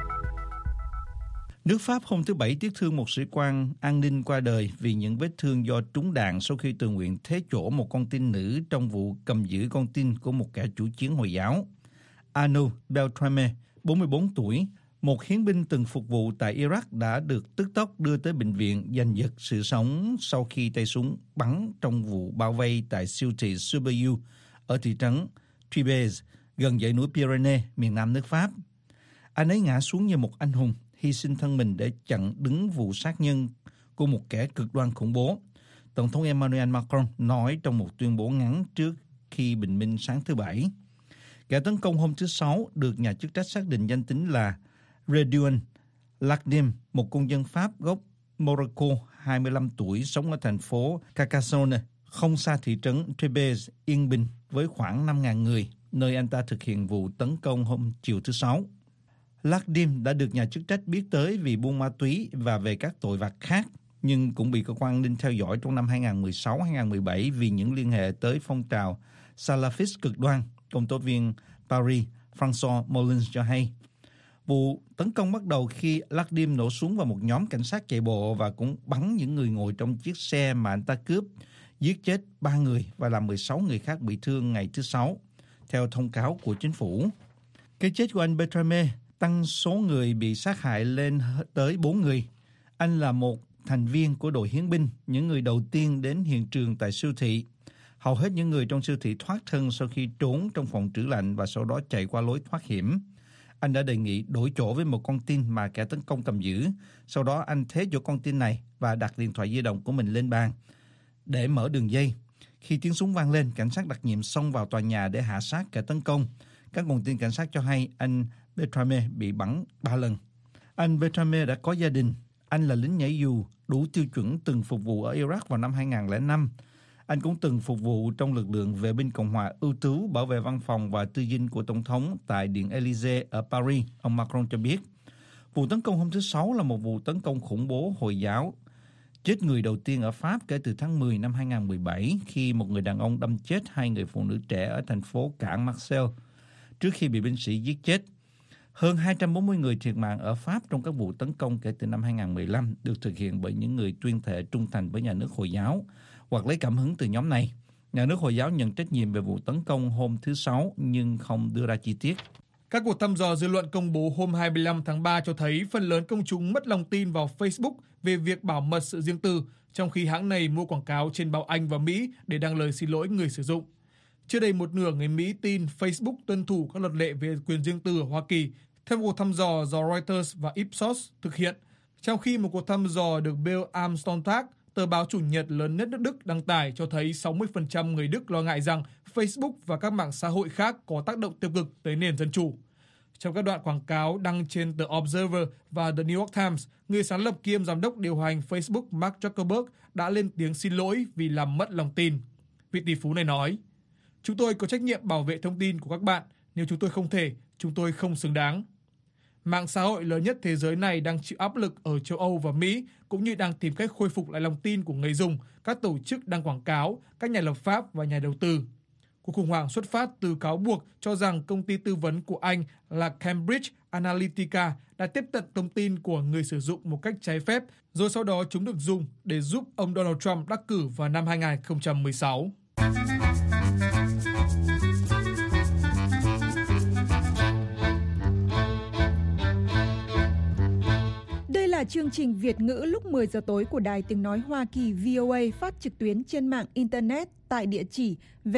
[SPEAKER 5] Nước Pháp hôm thứ Bảy tiếc thương một sĩ quan an ninh qua đời vì những vết thương do trúng đạn sau khi tự nguyện thế chỗ một con tin nữ trong vụ cầm giữ con tin của một kẻ chủ chiến Hồi giáo. Arnaud Beltrame, 44 tuổi, một hiến binh từng phục vụ tại Iraq đã được tức tốc đưa tới bệnh viện giành giật sự sống sau khi tay súng bắn trong vụ bao vây tại siêu thị Superu ở thị trấn Tribes, gần dãy núi Pyrenees, miền nam nước Pháp. Anh ấy ngã xuống như một anh hùng, hy sinh thân mình để chặn đứng vụ sát nhân của một kẻ cực đoan khủng bố. Tổng thống Emmanuel Macron nói trong một tuyên bố ngắn trước khi bình minh sáng thứ Bảy. Kẻ tấn công hôm thứ Sáu được nhà chức trách xác định danh tính là Redouane Lacdim, một công dân Pháp gốc Morocco, 25 tuổi, sống ở thành phố Carcassonne, không xa thị trấn Tribes, yên bình với khoảng 5.000 người, nơi anh ta thực hiện vụ tấn công hôm chiều thứ Sáu. Lacdim đã được nhà chức trách biết tới vì buôn ma túy và về các tội vặt khác, nhưng cũng bị cơ quan an ninh theo dõi trong năm 2016-2017 vì những liên hệ tới phong trào Salafist cực đoan, công tố viên Paris François Molins cho hay. Vụ tấn công bắt đầu khi Lacdim nổ súng vào một nhóm cảnh sát chạy bộ và cũng bắn những người ngồi trong chiếc xe mà anh ta cướp, giết chết 3 người và làm 16 người khác bị thương ngày thứ Sáu, theo thông cáo của chính phủ. Cái chết của anh Beltrame tăng số người bị sát hại lên tới 4 người. Anh là một thành viên của đội hiến binh, những người đầu tiên đến hiện trường tại siêu thị. Hầu hết những người trong siêu thị thoát thân sau khi trốn trong phòng trữ lạnh và sau đó chạy qua lối thoát hiểm. Anh đã đề nghị đổi chỗ với một con tin mà kẻ tấn công cầm giữ. Sau đó anh thế chỗ con tin này và đặt điện thoại di động của mình lên bàn để mở đường dây. Khi tiếng súng vang lên, cảnh sát đặc nhiệm xông vào tòa nhà để hạ sát kẻ tấn công. Các nguồn tin cảnh sát cho hay anh Beltrame bị bắn 3 lần. Anh Beltrame đã có gia đình. Anh là lính nhảy dù đủ tiêu chuẩn từng phục vụ ở Iraq vào năm 2005. Anh cũng từng phục vụ trong lực lượng vệ binh Cộng hòa ưu tú bảo vệ văn phòng và tư dinh của Tổng thống tại Điện Élysée ở Paris, ông Macron cho biết. Vụ tấn công hôm thứ Sáu là một vụ tấn công khủng bố Hồi giáo, chết người đầu tiên ở Pháp kể từ tháng 10 năm 2017 khi một người đàn ông đâm chết 2 người phụ nữ trẻ ở thành phố cảng Marseille trước khi bị binh sĩ giết chết. Hơn 240 người thiệt mạng ở Pháp trong các vụ tấn công kể từ năm 2015 được thực hiện bởi những người tuyên thệ trung thành với nhà nước Hồi giáo hoặc lấy cảm hứng từ nhóm này. Nhà nước Hồi giáo nhận trách nhiệm về vụ tấn công hôm thứ Sáu nhưng không đưa ra chi tiết.
[SPEAKER 6] Các cuộc thăm dò dư luận công bố hôm 25 tháng 3 cho thấy phần lớn công chúng mất lòng tin vào Facebook về việc bảo mật sự riêng tư, trong khi hãng này mua quảng cáo trên báo Anh và Mỹ để đăng lời xin lỗi người sử dụng. Chưa đầy một nửa người Mỹ tin Facebook tuân thủ các luật lệ về quyền riêng tư ở Hoa Kỳ, theo một cuộc thăm dò do Reuters và Ipsos thực hiện, trong khi một cuộc thăm dò được Bild am Sonntag, tờ báo chủ nhật lớn nhất nước Đức đăng tải cho thấy 60% người Đức lo ngại rằng Facebook và các mạng xã hội khác có tác động tiêu cực tới nền dân chủ. Trong các đoạn quảng cáo đăng trên tờ Observer và The New York Times, người sáng lập kiêm giám đốc điều hành Facebook Mark Zuckerberg đã lên tiếng xin lỗi vì làm mất lòng tin. Vị tỷ phú này nói, "Chúng tôi có trách nhiệm bảo vệ thông tin của các bạn. Nếu chúng tôi không thể, chúng tôi không xứng đáng." Mạng xã hội lớn nhất thế giới này đang chịu áp lực ở châu Âu và Mỹ, cũng như đang tìm cách khôi phục lại lòng tin của người dùng, các tổ chức đăng quảng cáo, các nhà lập pháp và nhà đầu tư. Cuộc khủng hoảng xuất phát từ cáo buộc cho rằng công ty tư vấn của Anh là Cambridge Analytica đã tiếp cận thông tin của người sử dụng một cách trái phép, rồi sau đó chúng được dùng để giúp ông Donald Trump đắc cử vào năm 2016.
[SPEAKER 3] Đây là chương trình Việt ngữ lúc 10 giờ tối của Đài Tiếng Nói Hoa Kỳ VOA, phát trực tuyến trên mạng Internet tại địa chỉ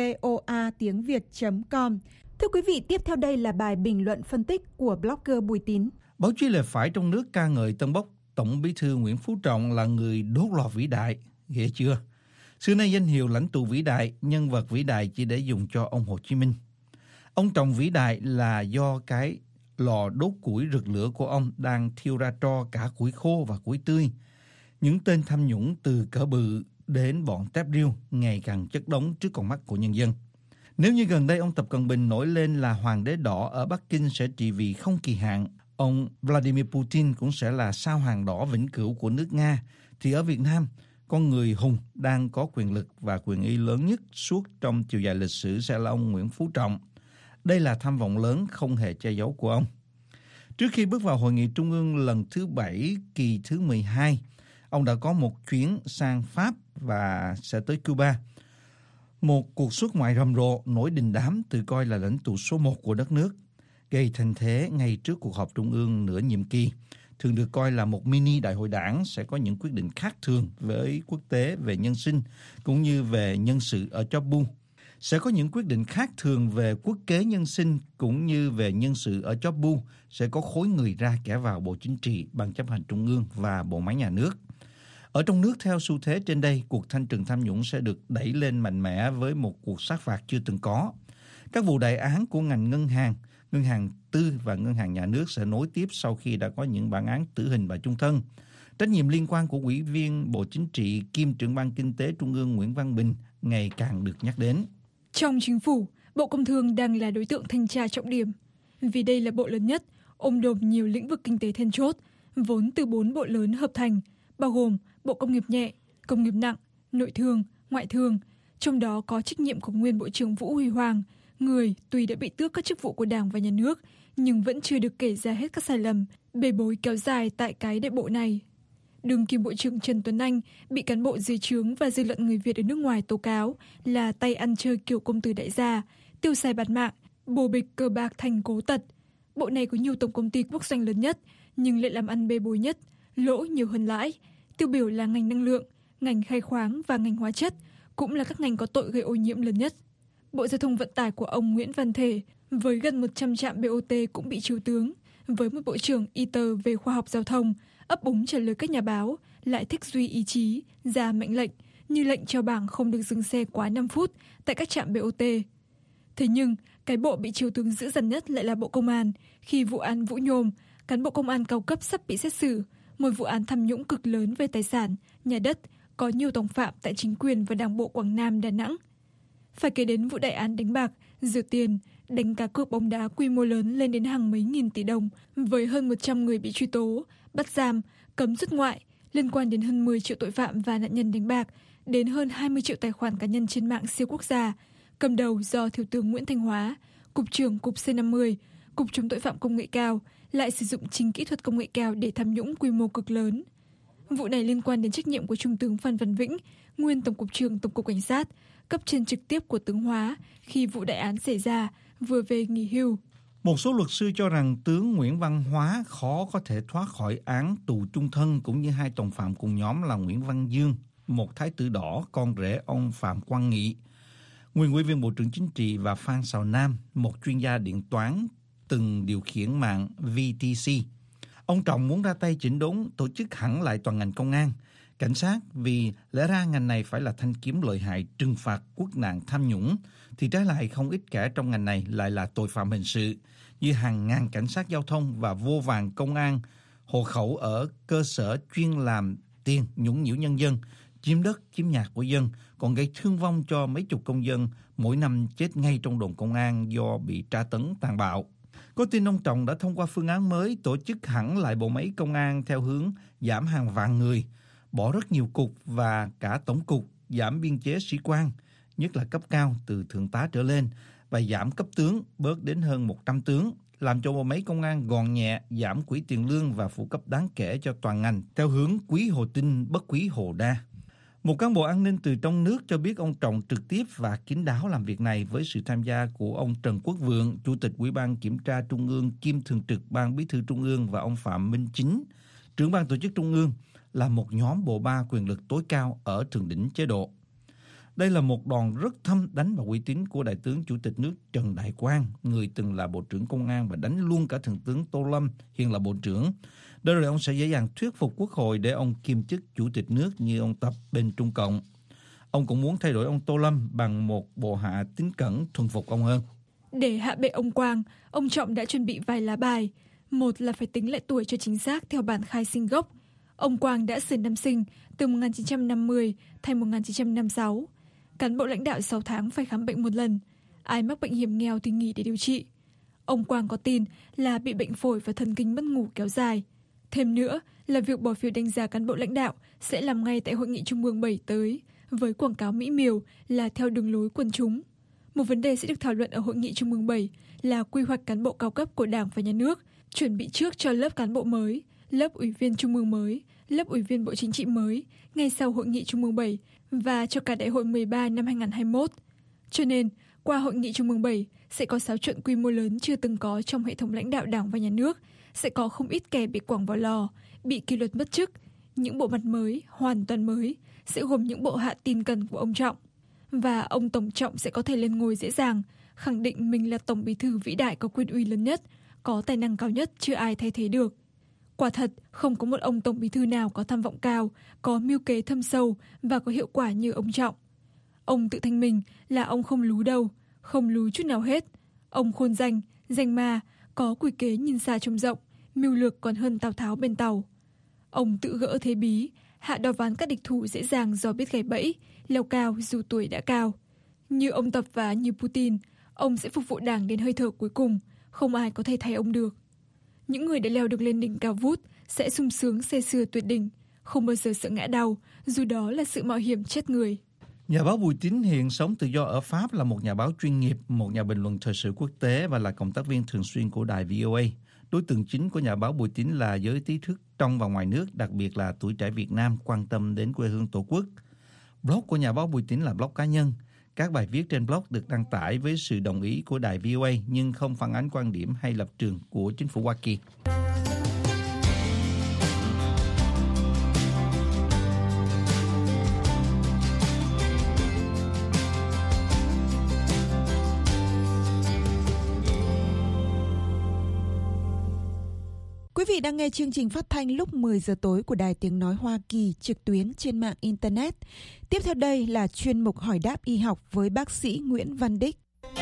[SPEAKER 3] voatiengviet.com. Thưa quý vị, tiếp theo đây là bài bình luận phân tích của blogger Bùi Tín.
[SPEAKER 5] Báo chí lề phải trong nước ca ngợi Tân Bốc Tổng Bí thư Nguyễn Phú Trọng là người đốt lò vĩ đại. Ghê chưa? Xưa nay danh hiệu lãnh tụ vĩ đại, nhân vật vĩ đại chỉ để dùng cho ông Hồ Chí Minh. Ông Trọng vĩ đại là do cái lò đốt củi rực lửa của ông đang thiêu ra tro cả củi khô và củi tươi. Những tên tham nhũng từ cỡ bự đến bọn tép riêu ngày càng chất đống trước con mắt của nhân dân. Nếu như gần đây ông Tập Cận Bình nổi lên là hoàng đế đỏ ở Bắc Kinh sẽ trị vì không kỳ hạn, ông Vladimir Putin cũng sẽ là sao hoàng đỏ vĩnh cửu của nước Nga, thì ở Việt Nam, con người hùng đang có quyền lực và quyền uy lớn nhất suốt trong chiều dài lịch sử sẽ là ông Nguyễn Phú Trọng. Đây là tham vọng lớn không hề che giấu của ông. Trước khi bước vào hội nghị trung ương lần thứ 7 kỳ thứ 12, ông đã có một chuyến sang Pháp và sẽ tới Cuba. Một cuộc xuất ngoại rầm rộ nổi đình đám tự coi là lãnh tụ số 1 của đất nước, gây thành thế ngay trước cuộc họp trung ương nửa nhiệm kỳ. Thường được coi là một mini đại hội đảng sẽ có những quyết định khác thường với quốc tế về nhân sinh cũng như về nhân sự ở Chóp-bu. Sẽ có những quyết định khác thường về quốc kế nhân sinh cũng như về nhân sự ở Chóp-bu. Sẽ có khối người ra kẻ vào Bộ Chính trị, Ban chấp hành Trung ương và bộ máy nhà nước. Ở trong nước, theo xu thế trên đây, cuộc thanh trừng tham nhũng sẽ được đẩy lên mạnh mẽ với một cuộc sát phạt chưa từng có. Các vụ đại án của ngành ngân hàng tư và ngân hàng nhà nước sẽ nối tiếp sau khi đã có những bản án tử hình và chung thân. Trách nhiệm liên quan của Ủy viên Bộ Chính trị kiêm trưởng Ban Kinh tế Trung ương Nguyễn Văn Bình ngày càng được nhắc đến.
[SPEAKER 11] Trong chính phủ, Bộ Công Thương đang là đối tượng thanh tra trọng điểm. Vì đây là bộ lớn nhất, ôm đồm nhiều lĩnh vực kinh tế then chốt, vốn từ 4 bộ lớn hợp thành, bao gồm Bộ Công nghiệp nhẹ, Công nghiệp nặng, Nội thương, Ngoại thương. Trong đó có trách nhiệm của nguyên Bộ trưởng Vũ Huy Hoàng, người tuy đã bị tước các chức vụ của Đảng và Nhà nước, nhưng vẫn chưa được kể ra hết các sai lầm, bê bối kéo dài tại cái đại bộ này. Đương kim Bộ trưởng Trần Tuấn Anh bị cán bộ dưới trướng và dư luận người Việt ở nước ngoài tố cáo là tay ăn chơi kiểu công tử đại gia, tiêu xài bạt mạng, bồ bịch cờ bạc thành cố tật. Bộ này có nhiều tổng công ty quốc doanh lớn nhất, nhưng lại làm ăn bê bối nhất, lỗ nhiều hơn lãi. Tiêu biểu là ngành năng lượng, ngành khai khoáng và ngành hóa chất, cũng là các ngành có tội gây ô nhiễm lớn nhất. Bộ Giao thông Vận tải của ông Nguyễn Văn Thể với gần 100 trạm BOT cũng bị trừ tướng, với một bộ trưởng ITER về khoa học giao thông ấp úng trả lời các nhà báo lại thích duy ý chí, ra mệnh lệnh như lệnh treo bảng không được dừng xe quá 5 phút tại các trạm BOT. Thế nhưng, cái bộ bị trừ tướng dữ dằn nhất lại là Bộ Công an khi vụ án Vũ Nhôm, cán bộ công an cao cấp sắp bị xét xử, một vụ án tham nhũng cực lớn về tài sản, nhà đất, có nhiều đồng phạm tại chính quyền và Đảng bộ Quảng Nam, Đà Nẵng. Phải kể đến vụ đại án đánh bạc, rửa tiền, đánh cá cược bóng đá quy mô lớn lên đến hàng mấy nghìn tỷ đồng, với hơn 100 người bị truy tố, bắt giam, cấm xuất ngoại, liên quan đến hơn 10 triệu tội phạm và nạn nhân đánh bạc, đến hơn 20 triệu tài khoản cá nhân trên mạng siêu quốc gia, cầm đầu do Thiếu tướng Nguyễn Thanh Hóa, Cục trưởng Cục C50, Cục chống tội phạm công nghệ cao, lại sử dụng chính kỹ thuật công nghệ cao để tham nhũng quy mô cực lớn. Vụ này liên quan đến trách nhiệm của Trung tướng Phan Văn Vĩnh, nguyên Tổng cục trưởng Tổng cục Cảnh sát, cấp trên trực tiếp của tướng Hóa khi vụ đại án xảy ra, vừa về nghỉ hưu.
[SPEAKER 5] Một số luật sư cho rằng tướng Nguyễn Văn Hóa khó có thể thoát khỏi án tù chung thân, cũng như hai đồng phạm cùng nhóm là Nguyễn Văn Dương, một thái tử đỏ, con rể ông Phạm Quang Nghị, nguyên Ủy viên Bộ trưởng Chính trị, và Phan Sào Nam, một chuyên gia điện toán từng điều khiển mạng VTC. Ông Trọng muốn ra tay chỉnh đốn, tổ chức hẳn lại toàn ngành công an, cảnh sát, vì lẽ ra ngành này phải là thanh kiếm lợi hại trừng phạt quốc nạn tham nhũng, thì trái lại không ít kẻ trong ngành này lại là tội phạm hình sự, như hàng ngàn cảnh sát giao thông và vô vàn công an hộ khẩu ở cơ sở chuyên làm tiền nhũng nhiễu nhân dân, chiếm đất, chiếm nhà của dân, còn gây thương vong cho mấy chục công dân mỗi năm chết ngay trong đồn công an do bị tra tấn tàn bạo. Có tin ông Trọng đã thông qua phương án mới tổ chức hẳn lại bộ máy công an theo hướng giảm hàng vạn người, bỏ rất nhiều cục và cả tổng cục, giảm biên chế sĩ quan, nhất là cấp cao từ thượng tá trở lên, và giảm cấp tướng bớt đến hơn 100 tướng, làm cho bộ máy công an gọn nhẹ, giảm quỹ tiền lương và phụ cấp đáng kể cho toàn ngành, theo hướng quý hồ tinh bất quý hồ đa. Một cán bộ an ninh từ trong nước cho biết ông Trọng trực tiếp và kín đáo làm việc này với sự tham gia của ông Trần Quốc Vượng, Chủ tịch Ủy ban Kiểm tra Trung ương kiêm Thường trực Ban Bí thư Trung ương, và ông Phạm Minh Chính, trưởng ban tổ chức Trung ương, là một nhóm bộ ba quyền lực tối cao ở thượng đỉnh chế độ. Đây là một đòn rất thâm đánh vào uy tín của Đại tướng Chủ tịch nước Trần Đại Quang, người từng là Bộ trưởng Công an và đánh luôn cả Thượng tướng Tô Lâm, hiện là Bộ trưởng. Để rồi ông sẽ dễ dàng thuyết phục Quốc hội để ông kiêm chức Chủ tịch nước như ông Tập bên Trung Cộng. Ông cũng muốn thay đổi ông Tô Lâm bằng một bộ hạ tín cẩn thuần phục ông hơn.
[SPEAKER 11] Để hạ bệ ông Quang, ông Trọng đã chuẩn bị vài lá bài. Một là phải tính lại tuổi cho chính xác theo bản khai sinh gốc. Ông Quang đã sửa năm sinh từ 1950 thành 1956. Cán bộ lãnh đạo 6 tháng phải khám bệnh một lần. Ai mắc bệnh hiểm nghèo thì nghỉ để điều trị. Ông Quang có tin là bị bệnh phổi và thần kinh mất ngủ kéo dài. Thêm nữa là việc bỏ phiếu đánh giá cán bộ lãnh đạo sẽ làm ngay tại Hội nghị Trung ương 7 tới, với quảng cáo mỹ miều là theo đường lối quần chúng. Một vấn đề sẽ được thảo luận ở Hội nghị Trung ương 7 là quy hoạch cán bộ cao cấp của Đảng và Nhà nước, chuẩn bị trước cho lớp cán bộ mới, lớp ủy viên Trung ương mới, lớp ủy viên Bộ Chính trị mới, ngay sau Hội nghị Trung ương 7 và cho cả Đại hội 13 năm 2021. Cho nên, qua Hội nghị Trung ương 7 sẽ có xáo trộn quy mô lớn chưa từng có trong hệ thống lãnh đạo Đảng và Nhà nước, sẽ có không ít kẻ bị quẳng vào lò, bị kỷ luật mất chức, những bộ mặt mới, hoàn toàn mới, sẽ gồm những bộ hạ tin cẩn của ông Trọng. Và ông Tổng Trọng sẽ có thể lên ngôi dễ dàng, khẳng định mình là Tổng Bí thư vĩ đại có quyền uy lớn nhất, có tài năng cao nhất chưa ai thay thế được. Quả thật, không có một ông Tổng Bí thư nào có tham vọng cao, có mưu kế thâm sâu và có hiệu quả như ông Trọng. Ông tự thanh mình là ông không lú đâu, không lú chút nào hết. Ông khôn danh, danh ma, có quỷ kế nhìn xa trông rộng, mưu lược còn hơn Tào Tháo bên tàu. Ông tự gỡ thế bí, hạ đo ván các địch thủ dễ dàng do biết gảy bẫy, leo cao dù tuổi đã cao. Như ông Tập và như Putin, ông sẽ phục vụ Đảng đến hơi thở cuối cùng, không ai có thể thay ông được. Những người đã leo được lên đỉnh cao vút sẽ sung sướng say sưa tuyệt đỉnh, không bao giờ sợ ngã đau, dù đó là sự mạo hiểm chết người.
[SPEAKER 5] Nhà báo Bùi Tín hiện sống tự do ở Pháp, là một nhà báo chuyên nghiệp, một nhà bình luận thời sự quốc tế và là cộng tác viên thường xuyên của đài VOA. Đối tượng chính của nhà báo Bùi Tín là giới trí thức trong và ngoài nước, đặc biệt là tuổi trẻ Việt Nam quan tâm đến quê hương Tổ quốc. Blog của nhà báo Bùi Tín là blog cá nhân. Các bài viết trên blog được đăng tải với sự đồng ý của đài VOA nhưng không phản ánh quan điểm hay lập trường của chính phủ Hoa Kỳ.
[SPEAKER 3] Quý vị đang nghe chương trình phát thanh lúc 10 giờ tối của Đài Tiếng Nói Hoa Kỳ trực tuyến trên mạng Internet. Tiếp theo đây là chuyên mục hỏi đáp y học với bác sĩ Nguyễn Văn Đích.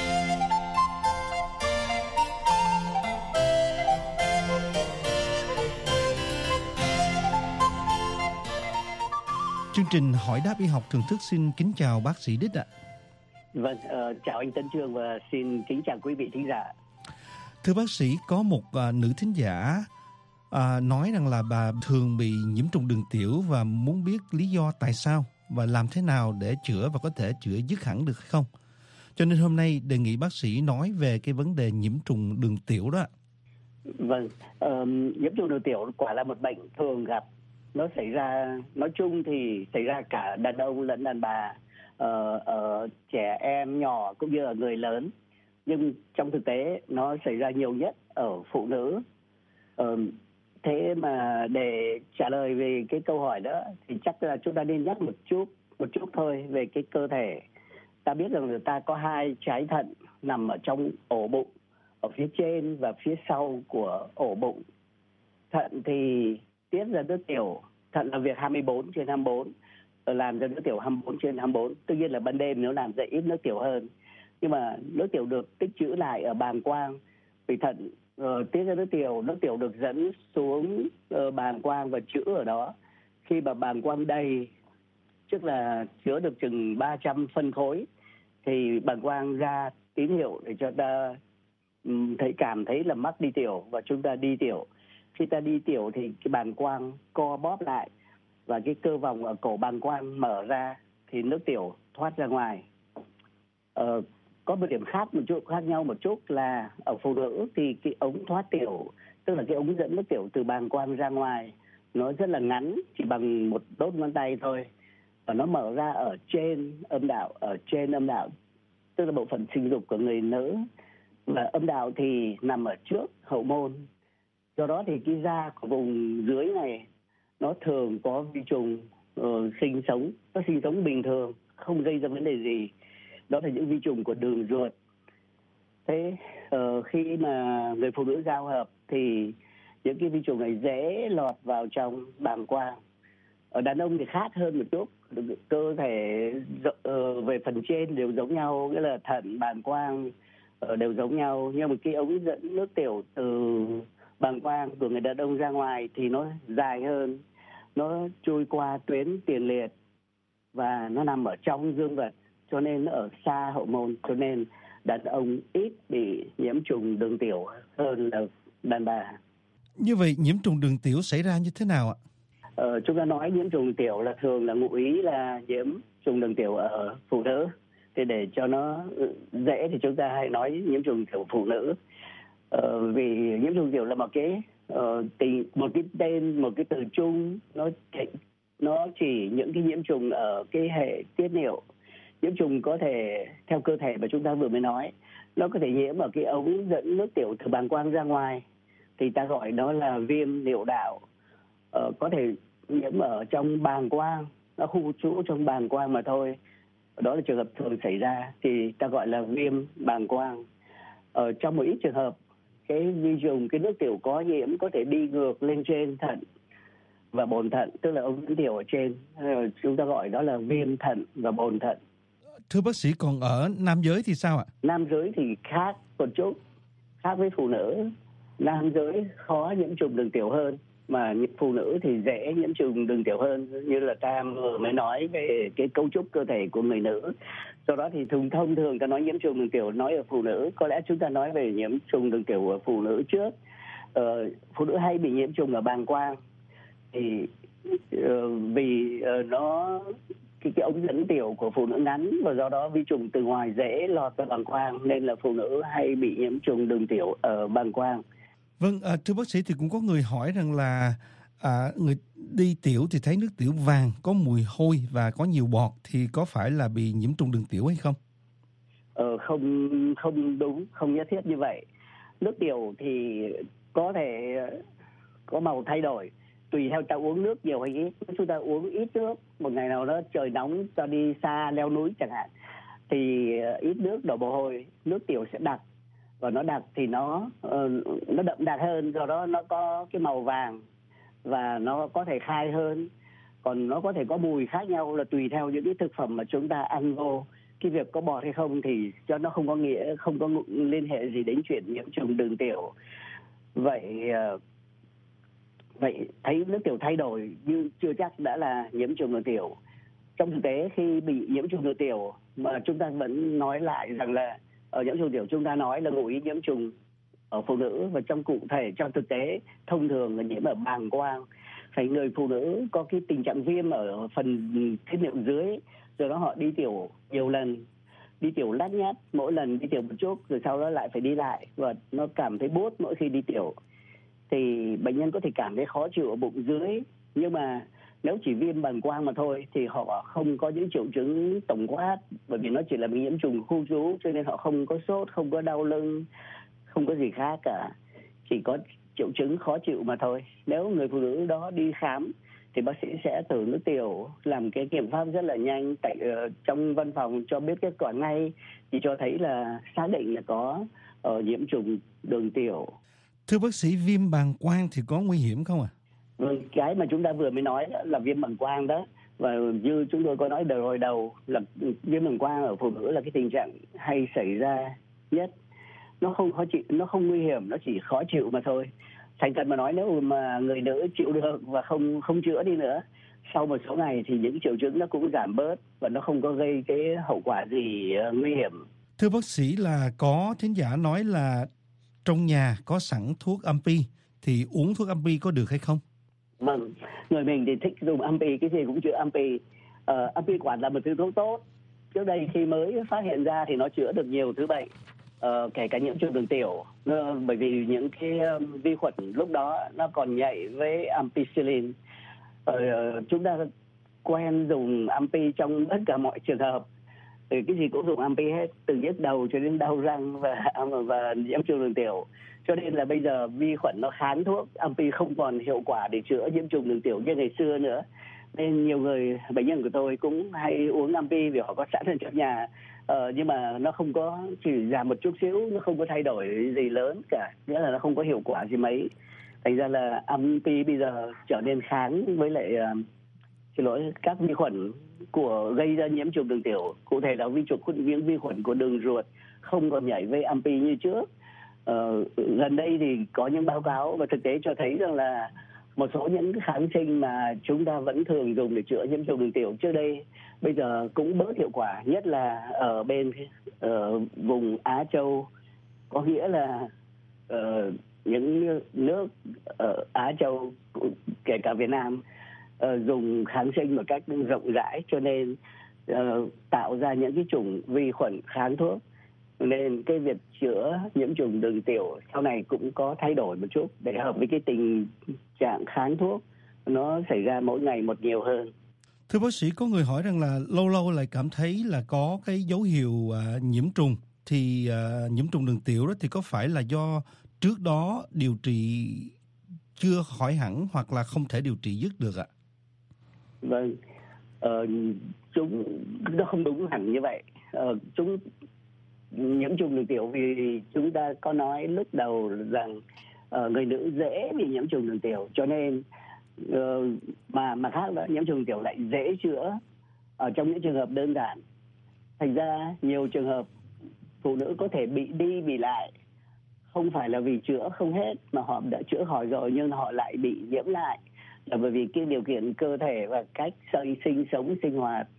[SPEAKER 5] Chương trình hỏi đáp y học thường thức xin kính chào bác sĩ Đích ạ.
[SPEAKER 13] Vâng, chào anh Tấn Chương và xin kính chào quý vị thính giả.
[SPEAKER 5] Thưa bác sĩ, có một nữ thính giả nói rằng là bà thường bị nhiễm trùng đường tiểu và muốn biết lý do tại sao và làm thế nào để chữa và có thể chữa dứt hẳn được không. Cho nên hôm nay đề nghị bác sĩ nói về cái vấn đề nhiễm trùng đường tiểu đó.
[SPEAKER 13] Vâng, nhiễm trùng đường tiểu quả là một bệnh thường gặp. Nó xảy ra, nói chung thì xảy ra cả đàn ông lẫn đàn bà, ở trẻ em nhỏ cũng như là người lớn. Nhưng trong thực tế nó xảy ra nhiều nhất ở phụ nữ. Thế mà để trả lời về cái câu hỏi đó thì chắc là chúng ta nên nhắc một chút thôi về cái cơ thể. Ta biết rằng người ta có 2 trái thận nằm ở trong ổ bụng, ở phía trên và phía sau của ổ bụng. Thận thì tiết ra nước tiểu, thận làm việc 24/24, làm ra nước tiểu 24/24. Tuy nhiên là ban đêm nó làm ra ít nước tiểu hơn. Nhưng mà nước tiểu được tích trữ lại ở bàng quang, vì thận tiết ra nước tiểu được dẫn xuống bàng quang và trữ ở đó. Khi mà bàng quang đầy, tức là chứa được chừng 300 phân khối, thì bàng quang ra tín hiệu để cho ta cảm thấy là mắc đi tiểu và chúng ta đi tiểu. Khi ta đi tiểu thì cái bàng quang co bóp lại và cái cơ vòng ở cổ bàng quang mở ra thì nước tiểu thoát ra ngoài. Có một điểm khác nhau một chút là ở phụ nữ thì cái ống thoát tiểu, tức là cái ống dẫn nước tiểu từ bàng quang ra ngoài, nó rất là ngắn, chỉ bằng một đốt ngón tay thôi, và nó mở ra ở trên âm đạo, tức là bộ phận sinh dục của người nữ, và âm đạo thì nằm ở trước hậu môn. Do đó thì cái da của vùng dưới này nó thường có vi trùng sinh sống bình thường, không gây ra vấn đề gì. Đó là những vi trùng của đường ruột. Thế khi mà người phụ nữ giao hợp thì những cái vi trùng này dễ lọt vào trong bàng quang. Ở đàn ông thì khác hơn một chút, cơ thể về phần trên đều giống nhau, nghĩa là thận, bàng quang đều giống nhau, nhưng mà cái ống dẫn nước tiểu từ bàng quang của người đàn ông ra ngoài thì nó dài hơn, nó trôi qua tuyến tiền liệt và nó nằm ở trong dương vật, cho nên nó ở xa hậu môn, cho nên đàn ông ít bị nhiễm trùng đường tiểu hơn là đàn bà.
[SPEAKER 5] Như vậy nhiễm trùng đường tiểu xảy ra như thế nào ạ?
[SPEAKER 13] Chúng ta nói nhiễm trùng đường tiểu là thường là ngụ ý là nhiễm trùng đường tiểu ở phụ nữ. Thì để cho nó dễ thì chúng ta hay nói nhiễm trùng tiểu phụ nữ. Vì nhiễm trùng tiểu là một cái tên, một cái từ chung, nó chỉ những cái nhiễm trùng ở cái hệ tiết niệu. Nhiễm trùng có thể theo cơ thể mà chúng ta vừa mới nói, nó có thể nhiễm ở cái ống dẫn nước tiểu từ bàng quang ra ngoài, thì ta gọi đó là viêm niệu đạo. Có thể nhiễm ở trong bàng quang, nó khu trú trong bàng quang mà thôi. Đó là trường hợp thường xảy ra thì ta gọi là viêm bàng quang. Trong một ít trường hợp, cái vi trùng, cái nước tiểu có nhiễm có thể đi ngược lên trên thận và bồn thận, tức là ống dẫn tiểu ở trên. Chúng ta gọi đó là viêm thận và bồn thận.
[SPEAKER 5] Thưa bác sĩ, còn ở nam giới thì sao ạ? Nam
[SPEAKER 13] giới thì khác một chút, khác với phụ nữ. Nam giới khó nhiễm trùng đường tiểu hơn, mà phụ nữ thì dễ nhiễm trùng đường tiểu hơn, như là ta vừa mới nói về cái cấu trúc cơ thể của người nữ. Do đó thì thông thường ta nói nhiễm trùng đường tiểu nói ở phụ nữ, có lẽ chúng ta nói về nhiễm trùng đường tiểu ở phụ nữ trước. Phụ nữ hay bị nhiễm trùng ở bàng quang thì vì nó cái ống dẫn tiểu của phụ nữ ngắn, và do đó vi trùng từ ngoài dễ lọt vào bàng quang, nên là phụ nữ hay bị nhiễm trùng đường tiểu ở bàng quang.
[SPEAKER 5] Vâng, thưa bác sĩ, thì cũng có người hỏi rằng là người đi tiểu thì thấy nước tiểu vàng, có mùi hôi và có nhiều bọt, thì có phải là bị nhiễm trùng đường tiểu hay không?
[SPEAKER 13] Không đúng, không nhất thiết như vậy. Nước tiểu thì có thể có màu thay đổi tùy theo ta uống nước nhiều hay ít. Chúng ta uống ít nước, một ngày nào đó trời nóng ta đi xa leo núi chẳng hạn, thì ít nước đổ mồ hôi, nước tiểu sẽ đặc, và nó đặc thì nó đậm đặc hơn, do đó nó có cái màu vàng và nó có thể khai hơn. Còn nó có thể có mùi khác nhau là tùy theo những cái thực phẩm mà chúng ta ăn vô. Cái việc có bọt hay không thì cho nó không có liên hệ gì đến chuyện nhiễm trùng đường tiểu. Vậy thấy nước tiểu thay đổi nhưng chưa chắc đã là nhiễm trùng đường tiểu. Trong thực tế khi bị nhiễm trùng đường tiểu mà chúng ta vẫn nói lại rằng là ở nhiễm trùng tiểu chúng ta nói là ngụ ý nhiễm trùng ở phụ nữ, và trong cụ thể trong thực tế thông thường là nhiễm ở bàng quang. Phải người phụ nữ có cái tình trạng viêm ở phần tiết niệu dưới, rồi đó họ đi tiểu nhiều lần, đi tiểu lắt nhắt, mỗi lần đi tiểu một chút rồi sau đó lại phải đi lại, và nó cảm thấy buốt mỗi khi đi tiểu, thì bệnh nhân có thể cảm thấy khó chịu ở bụng dưới. Nhưng mà nếu chỉ viêm bàng quang mà thôi thì họ không có những triệu chứng tổng quát, bởi vì nó chỉ là bị nhiễm trùng khu trú, cho nên họ không có sốt, không có đau lưng, không có gì khác cả, chỉ có triệu chứng khó chịu mà thôi. Nếu người phụ nữ đó đi khám thì bác sĩ sẽ thử nước tiểu, làm cái kiểm pháp rất là nhanh trong văn phòng cho biết kết quả ngay, thì cho thấy là xác định là có nhiễm trùng đường tiểu.
[SPEAKER 5] Thưa bác sĩ, viêm bàng quang thì có nguy hiểm không ạ?
[SPEAKER 13] Vâng, cái mà chúng ta vừa mới nói là viêm bàng quang đó, và như chúng tôi có nói hồi đầu là viêm bàng quang ở phụ nữ là cái tình trạng hay xảy ra nhất. Nó không khó chịu, nó không nguy hiểm, nó chỉ khó chịu mà thôi. Thành thật mà nói, nếu mà người nữ chịu được và không chữa đi nữa, sau một số ngày thì những triệu chứng nó cũng giảm bớt và nó không có gây cái hậu quả gì nguy hiểm.
[SPEAKER 5] Thưa bác sĩ, là có thính giả nói là trong nhà có sẵn thuốc Ampi thì uống thuốc Ampi có được hay không?
[SPEAKER 13] Vâng, người mình thì thích dùng Ampi, cái gì cũng chữa Ampi. Ampi quả là một thứ thuốc tốt, trước đây khi mới phát hiện ra thì nó chữa được nhiều thứ bệnh, kể cả nhiễm trùng đường tiểu, bởi vì những cái vi khuẩn lúc đó nó còn nhạy với ampicillin. Chúng ta quen dùng ampi trong tất cả mọi trường hợp, thì cái gì cũng dùng ampi hết, từ nhức đầu cho đến đau răng và nhiễm trùng đường tiểu. Cho nên là bây giờ vi khuẩn nó kháng thuốc, ampi không còn hiệu quả để chữa nhiễm trùng đường tiểu như ngày xưa nữa. Nên nhiều người bệnh nhân của tôi cũng hay uống ampi vì họ có sẵn ở trong nhà, nhưng mà nó không có, chỉ giảm một chút xíu, nó không có thay đổi gì lớn cả, nghĩa là nó không có hiệu quả gì mấy. Thành ra là ampi bây giờ trở nên kháng với lại các vi khuẩn gây ra nhiễm trùng đường tiểu, cụ thể là những vi khuẩn của đường ruột không còn nhảy với ampi như trước. Gần đây thì có những báo cáo và thực tế cho thấy rằng là một số những kháng sinh mà chúng ta vẫn thường dùng để chữa nhiễm trùng đường tiểu trước đây bây giờ cũng bớt hiệu quả, nhất là ở bên vùng Á Châu, có nghĩa là những nước ở Á Châu, kể cả Việt Nam, dùng kháng sinh một cách rộng rãi, cho nên tạo ra những cái chủng vi khuẩn kháng thuốc, nên cái việc chữa nhiễm trùng đường tiểu sau này cũng có thay đổi một chút để hợp với cái tình trạng kháng thuốc nó xảy ra mỗi ngày một nhiều hơn.
[SPEAKER 5] Thưa bác sĩ, có người hỏi rằng là lâu lâu lại cảm thấy là có cái dấu hiệu nhiễm trùng, thì nhiễm trùng đường tiểu đó thì có phải là do trước đó điều trị chưa khỏi hẳn hoặc là không thể điều trị dứt được ạ?
[SPEAKER 13] Vâng, nó không đúng hẳn như vậy. Nhiễm trùng đường tiểu vì chúng ta có nói lúc đầu rằng người nữ dễ bị nhiễm trùng đường tiểu, cho nên mà khác nữa, nhiễm trùng đường tiểu lại dễ chữa ở trong những trường hợp đơn giản. Thành ra nhiều trường hợp phụ nữ có thể bị đi bị lại, không phải là vì chữa không hết mà họ đã chữa khỏi rồi nhưng họ lại bị nhiễm lại, là bởi vì cái điều kiện cơ thể và cách sinh sống sinh hoạt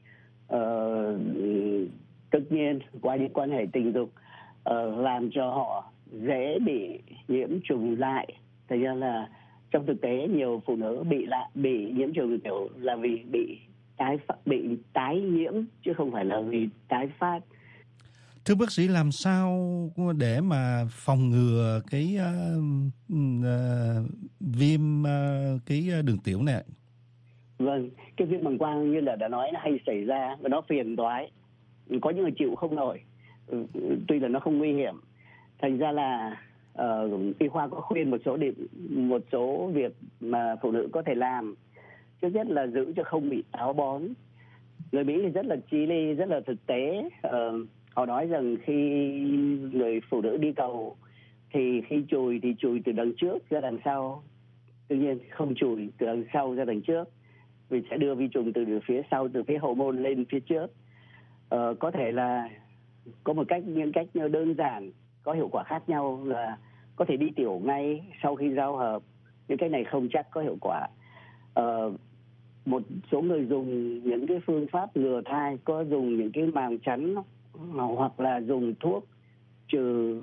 [SPEAKER 13] tự nhiên qua những quan hệ tình dục làm cho họ dễ bị nhiễm trùng lại. Thành ra là trong thực tế nhiều phụ nữ bị nhiễm trùng đường tiểu là vì bị tái nhiễm chứ không phải là vì tái phát.
[SPEAKER 5] Thưa bác sĩ, làm sao để mà phòng ngừa cái viêm cái đường tiểu này?
[SPEAKER 13] Vâng, cái viêm bàng quang như là đã nói nó hay xảy ra và nó phiền toái. Có những người chịu không nổi, tuy là nó không nguy hiểm. Thành ra là y khoa có khuyên một số việc mà phụ nữ có thể làm. Trước nhất là giữ cho không bị táo bón. Người Mỹ thì rất là chí lý, rất là thực tế. Họ nói rằng khi người phụ nữ đi cầu thì khi chùi thì chùi từ đằng trước ra đằng sau. Tuy nhiên không chùi từ đằng sau ra đằng trước, vì sẽ đưa vi trùng từ phía sau, từ phía hậu môn lên phía trước. Có thể là có những cách đơn giản có hiệu quả khác nhau, là có thể đi tiểu ngay sau khi giao hợp, những cái này không chắc có hiệu quả. Một số người dùng những cái phương pháp ngừa thai, có dùng những cái màng chắn hoặc là dùng thuốc trừ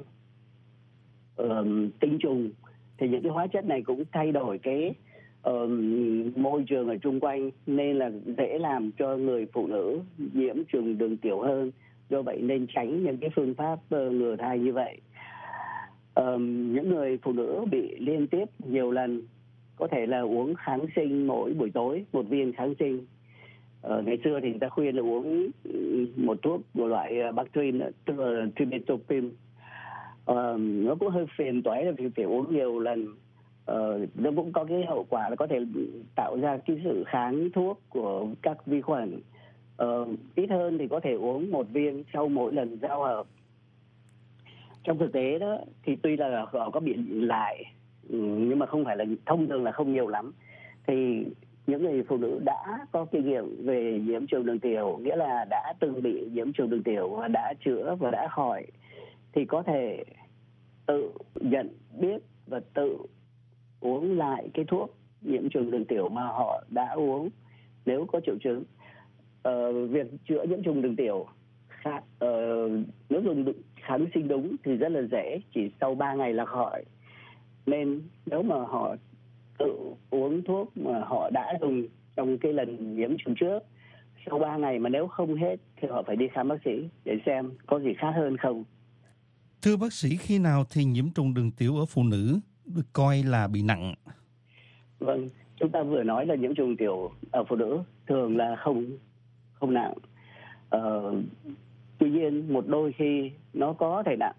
[SPEAKER 13] tinh trùng, thì những cái hóa chất này cũng thay đổi cái môi trường ở chung quanh, nên là dễ làm cho người phụ nữ nhiễm trùng đường tiểu hơn. Do vậy nên tránh những cái phương pháp ngừa thai như vậy. Những người phụ nữ bị liên tiếp nhiều lần có thể là uống kháng sinh mỗi buổi tối, một viên kháng sinh. Ngày xưa thì người ta khuyên là uống một thuốc của loại Bactrim, tức là trimethoprim. Nó cũng hơi phiền toái là phải uống nhiều lần. Nó cũng có cái hậu quả là có thể tạo ra cái sự kháng thuốc của các vi khuẩn. Ít hơn thì có thể uống một viên sau mỗi lần giao hợp. Trong thực tế đó thì tuy là họ có bị lại, nhưng mà không phải là thông thường là không nhiều lắm. Thì những người phụ nữ đã có kinh nghiệm về nhiễm trùng đường tiểu, nghĩa là đã từng bị nhiễm trùng đường tiểu và đã chữa và đã khỏi, thì có thể tự nhận biết và tự uống lại cái thuốc nhiễm trùng đường tiểu mà họ đã uống nếu có triệu chứng. Việc chữa nhiễm trùng đường tiểu nếu dùng kháng sinh đúng thì rất là dễ, chỉ sau 3 ngày là khỏi. Nên nếu mà họ tự uống thuốc mà họ đã dùng trong cái lần nhiễm trùng trước, sau 3 ngày mà nếu không hết thì họ phải đi khám bác sĩ để xem có gì khác hơn không.
[SPEAKER 5] Thưa bác sĩ, khi nào thì nhiễm trùng đường tiểu ở phụ nữ được coi là bị nặng?
[SPEAKER 13] Vâng, chúng ta vừa nói là nhiễm trùng đường tiểu ở phụ nữ thường là không nặng. Tuy nhiên một đôi khi nó có thể nặng.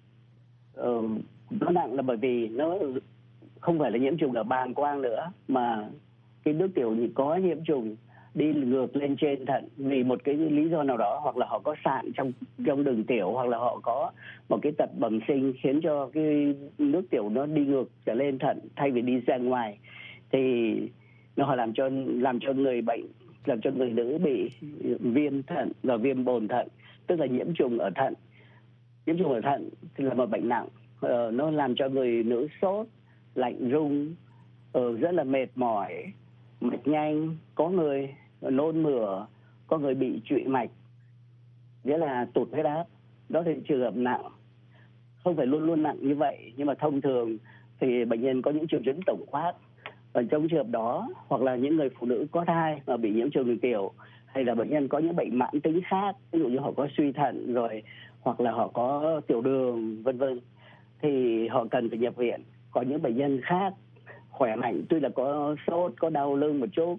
[SPEAKER 13] Nó nặng là bởi vì nó không phải là nhiễm trùng ở bàng quang nữa, mà cái nước tiểu thì có nhiễm trùng đi ngược lên trên thận vì một cái lý do nào đó, hoặc là họ có sạn trong đường tiểu, hoặc là họ có một cái tật bẩm sinh khiến cho cái nước tiểu nó đi ngược trở lên thận thay vì đi ra ngoài, thì nó làm cho người bệnh, làm cho người nữ bị viêm thận và viêm bồn thận, tức là nhiễm trùng ở thận. Nhiễm trùng ở thận thì là một bệnh nặng. Nó làm cho người nữ sốt, lạnh run, rất là mệt mỏi, mạch nhanh, có người nôn mửa, có người bị trụy mạch, nghĩa là tụt huyết áp. Đó thì trường hợp nặng. Không phải luôn luôn nặng như vậy, nhưng mà thông thường thì bệnh nhân có những triệu chứng tổng quát. Và trong trường hợp đó, hoặc là những người phụ nữ có thai mà bị nhiễm trùng đường tiểu, hay là bệnh nhân có những bệnh mãn tính khác, ví dụ như họ có suy thận rồi, hoặc là họ có tiểu đường, vân vân, thì họ cần phải nhập viện. Có những bệnh nhân khác khỏe mạnh, tuy là có sốt, có đau lưng một chút,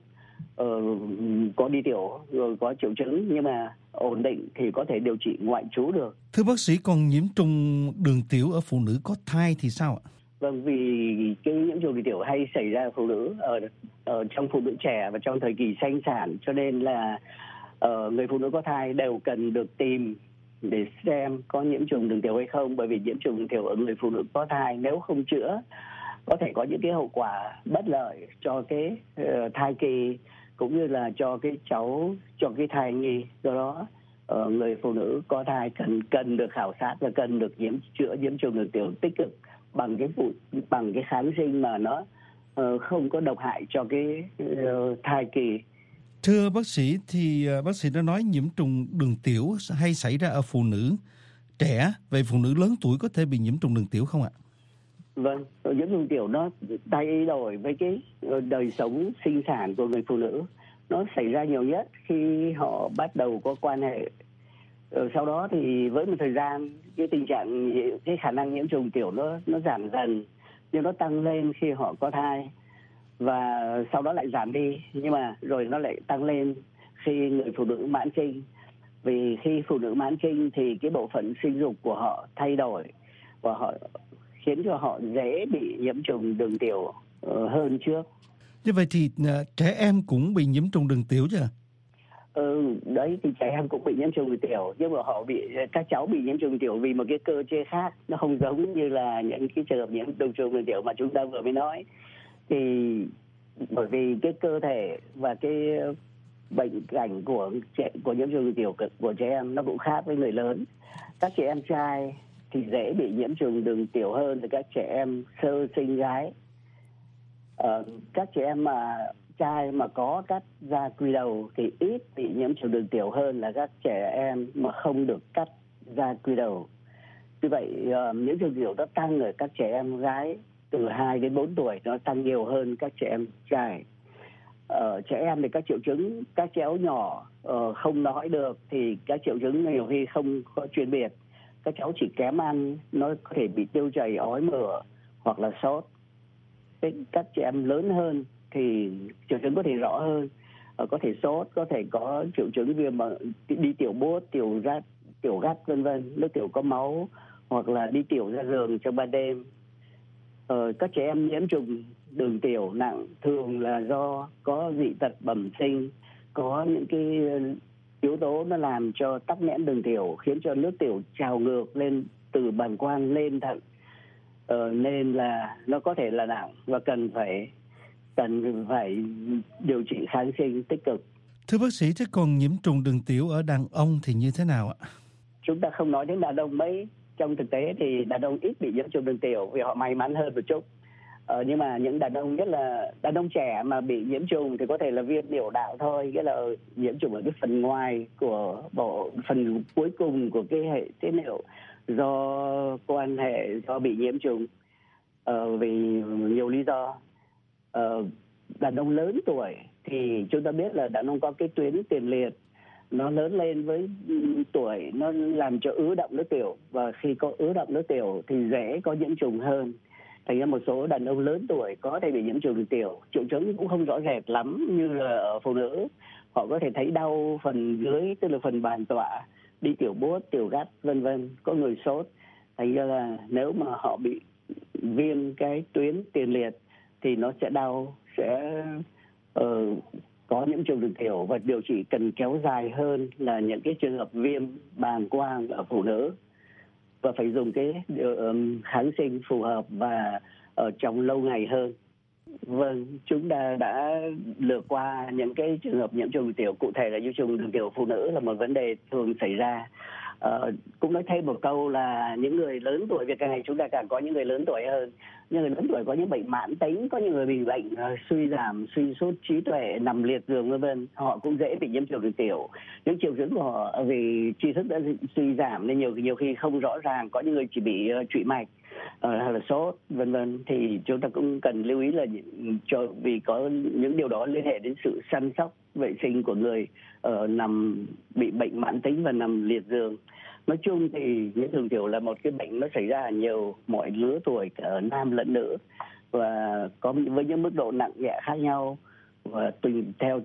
[SPEAKER 13] có đi tiểu rồi có triệu chứng nhưng mà ổn định thì có thể điều trị ngoại trú được.
[SPEAKER 5] Thưa bác sĩ, còn nhiễm trùng đường tiểu ở phụ nữ có thai thì sao ạ?
[SPEAKER 13] Vâng, vì cái nhiễm trùng đường tiểu hay xảy ra ở phụ nữ ở trong phụ nữ trẻ và trong thời kỳ sanh sản, cho nên là người phụ nữ có thai đều cần được tìm để xem có nhiễm trùng đường tiểu hay không, bởi vì nhiễm trùng đường tiểu ở người phụ nữ có thai nếu không chữa có thể có những cái hậu quả bất lợi cho cái thai kỳ cũng như là cho cái cháu, cho cái thai nhi. Do đó người phụ nữ có thai cần được khảo sát và cần được chữa nhiễm trùng đường tiểu tích cực bằng cái kháng sinh mà nó không có độc hại cho cái thai kỳ.
[SPEAKER 5] Thưa bác sĩ, thì bác sĩ đã nói nhiễm trùng đường tiểu hay xảy ra ở phụ nữ trẻ, vậy phụ nữ lớn tuổi có thể bị nhiễm trùng đường tiểu không ạ?
[SPEAKER 13] Vâng, nhiễm trùng đường tiểu nó thay đổi với cái đời sống sinh sản của người phụ nữ. Nó xảy ra nhiều nhất khi họ bắt đầu có quan hệ. Sau đó thì với một thời gian cái tình trạng, cái khả năng nhiễm trùng đường tiểu nó giảm dần, nhưng nó tăng lên khi họ có thai và sau đó lại giảm đi, nhưng mà rồi nó lại tăng lên khi người phụ nữ mãn kinh. Vì khi phụ nữ mãn kinh thì cái bộ phận sinh dục của họ thay đổi và họ khiến cho họ dễ bị nhiễm trùng đường tiểu hơn trước.
[SPEAKER 5] Như vậy thì trẻ em cũng bị nhiễm trùng đường tiểu chứ?
[SPEAKER 13] Đấy thì trẻ em cũng bị nhiễm trùng đường tiểu, nhưng mà các cháu bị nhiễm trùng đường tiểu vì một cái cơ chế khác, nó không giống như là những cái trường hợp nhiễm trùng đường tiểu mà chúng ta vừa mới nói. Thì bởi vì cái cơ thể và cái bệnh cảnh của nhiễm trùng đường tiểu của trẻ em nó cũng khác với người lớn. Các trẻ em trai thì dễ bị nhiễm trùng đường tiểu hơn là các trẻ em sơ sinh gái. Các trẻ em mà trai mà có cắt da quy đầu thì ít bị nhiễm trùng đường tiểu hơn là các trẻ em mà không được cắt da quy đầu. Vì vậy nhiễm trùng đường tiểu nó tăng ở các trẻ em gái từ 2 đến 4 tuổi, nó tăng nhiều hơn các trẻ em trai. Trẻ em thì các triệu chứng, các cháu nhỏ không nói được thì các triệu chứng nhiều khi không có chuyên biệt. Các cháu chỉ kém ăn, nó có thể bị tiêu chảy, ói mửa hoặc là sốt. Các trẻ em lớn hơn thì triệu chứng có thể rõ hơn, có thể sốt, có thể có triệu chứng viêm đi tiểu buốt, tiểu gắt vân vân, nước tiểu có máu hoặc là đi tiểu ra giường trong ban đêm. Các trẻ em nhiễm trùng đường tiểu nặng thường là do có dị tật bẩm sinh, có những cái yếu tố nó làm cho tắc nghẽn đường tiểu, khiến cho nước tiểu trào ngược lên từ bàng quang lên thận, nên là nó có thể là nặng và cần phải điều trị kháng sinh tích cực.
[SPEAKER 5] Thưa bác sĩ, thế còn nhiễm trùng đường tiểu ở đàn ông thì như thế nào ạ?
[SPEAKER 13] Chúng ta không nói đến đàn ông mấy. Trong thực tế thì đàn ông ít bị nhiễm trùng đường tiểu vì họ may mắn hơn một chút. Nhưng mà những đàn ông, nhất là đàn ông trẻ mà bị nhiễm trùng thì có thể là viêm niệu đạo thôi, nghĩa là nhiễm trùng ở cái phần ngoài của phần cuối cùng của cái hệ tiết niệu do quan hệ, do bị nhiễm trùng vì nhiều lý do. Đàn ông lớn tuổi thì chúng ta biết là đàn ông có cái tuyến tiền liệt, nó lớn lên với tuổi, nó làm cho ứ đọng nước tiểu, và khi có ứ đọng nước tiểu thì dễ có nhiễm trùng hơn. Thành ra một số đàn ông lớn tuổi có thể bị nhiễm trùng đường tiểu, triệu chứng cũng không rõ rệt lắm như là ở phụ nữ. Họ có thể thấy đau phần dưới, tức là phần bàn tọa, đi tiểu buốt, tiểu gắt, vân vân, có người sốt. Thành ra là nếu mà họ bị viêm cái tuyến tiền liệt thì nó sẽ đau, sẽ có nhiễm trùng đường tiểu, và điều trị cần kéo dài hơn là những cái trường hợp viêm bàng quang ở phụ nữ, và phải dùng cái kháng sinh phù hợp và ở trong lâu ngày hơn. Vâng, chúng ta đã lược qua những cái trường hợp nhiễm trùng đường tiểu, cụ thể là nhiễm trùng đường tiểu phụ nữ là một vấn đề thường xảy ra. Cũng nói thêm một câu là những người lớn tuổi, việc càng ngày chúng ta càng có những người lớn tuổi hơn. Những người lớn tuổi có những bệnh mãn tính, có những người bị bệnh suy giảm, suy sút trí tuệ, nằm liệt giường vân vân, họ cũng dễ bị nhiễm trùng đường tiểu. Những triệu chứng của họ vì tri thức đã suy giảm nên nhiều khi không rõ ràng, có những người chỉ bị trụy mạch hay là sốt vân vân, thì chúng ta cũng cần lưu ý là vì có những điều đó liên hệ đến sự săn sóc vệ sinh của người nằm bị bệnh mãn tính và nằm liệt giường. Nói chung thì nhiễm trùng tiểu là một cái bệnh nó xảy ra ở nhiều mọi lứa tuổi, cả nam lẫn nữ, và có với những mức độ nặng nhẹ khác nhau, và theo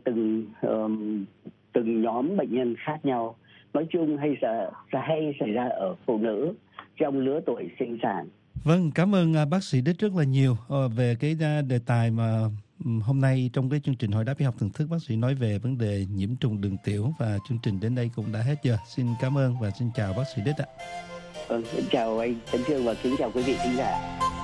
[SPEAKER 13] từng nhóm bệnh nhân khác nhau. Nói chung hay xảy ra ở phụ nữ trong lứa tuổi sinh sản.
[SPEAKER 5] Vâng, cảm ơn bác sĩ Đích rất là nhiều về cái đề tài mà hôm nay trong cái chương trình Hỏi đáp y học thưởng thức bác sĩ nói về vấn đề nhiễm trùng đường tiểu, và chương trình đến đây cũng đã hết giờ. Xin cảm ơn và xin chào bác sĩ Đích ạ.
[SPEAKER 13] Xin chào anh Tấn Chương và kính chào quý vị khán giả.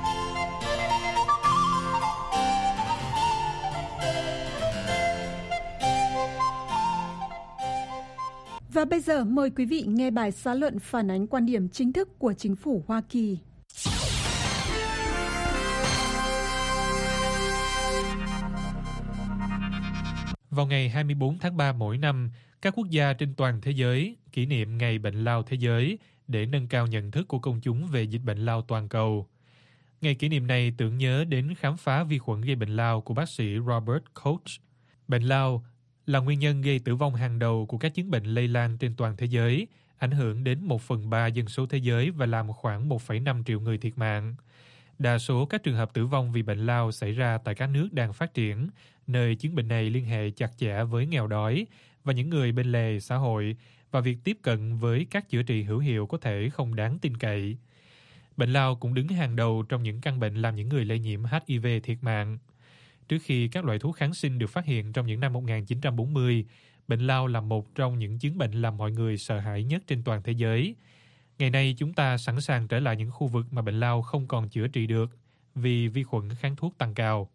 [SPEAKER 3] Và bây giờ mời quý vị nghe bài xã luận phản ánh quan điểm chính thức của chính phủ Hoa Kỳ.
[SPEAKER 14] Vào ngày 24 tháng 3 mỗi năm, các quốc gia trên toàn thế giới kỷ niệm Ngày Bệnh lao Thế giới để nâng cao nhận thức của công chúng về dịch bệnh lao toàn cầu. Ngày kỷ niệm này tưởng nhớ đến khám phá vi khuẩn gây bệnh lao của bác sĩ Robert Koch. Bệnh lao là nguyên nhân gây tử vong hàng đầu của các chứng bệnh lây lan trên toàn thế giới, ảnh hưởng đến 1/3 dân số thế giới và làm khoảng 1,5 triệu người thiệt mạng. Đa số các trường hợp tử vong vì bệnh lao xảy ra tại các nước đang phát triển, nơi chứng bệnh này liên hệ chặt chẽ với nghèo đói và những người bên lề xã hội, và việc tiếp cận với các chữa trị hữu hiệu có thể không đáng tin cậy. Bệnh lao cũng đứng hàng đầu trong những căn bệnh làm những người lây nhiễm HIV thiệt mạng. Trước khi các loại thuốc kháng sinh được phát hiện trong những năm 1940, bệnh lao là một trong những chứng bệnh làm mọi người sợ hãi nhất trên toàn thế giới. Ngày nay chúng ta sẵn sàng trở lại những khu vực mà bệnh lao không còn chữa trị được vì vi khuẩn kháng thuốc tăng cao.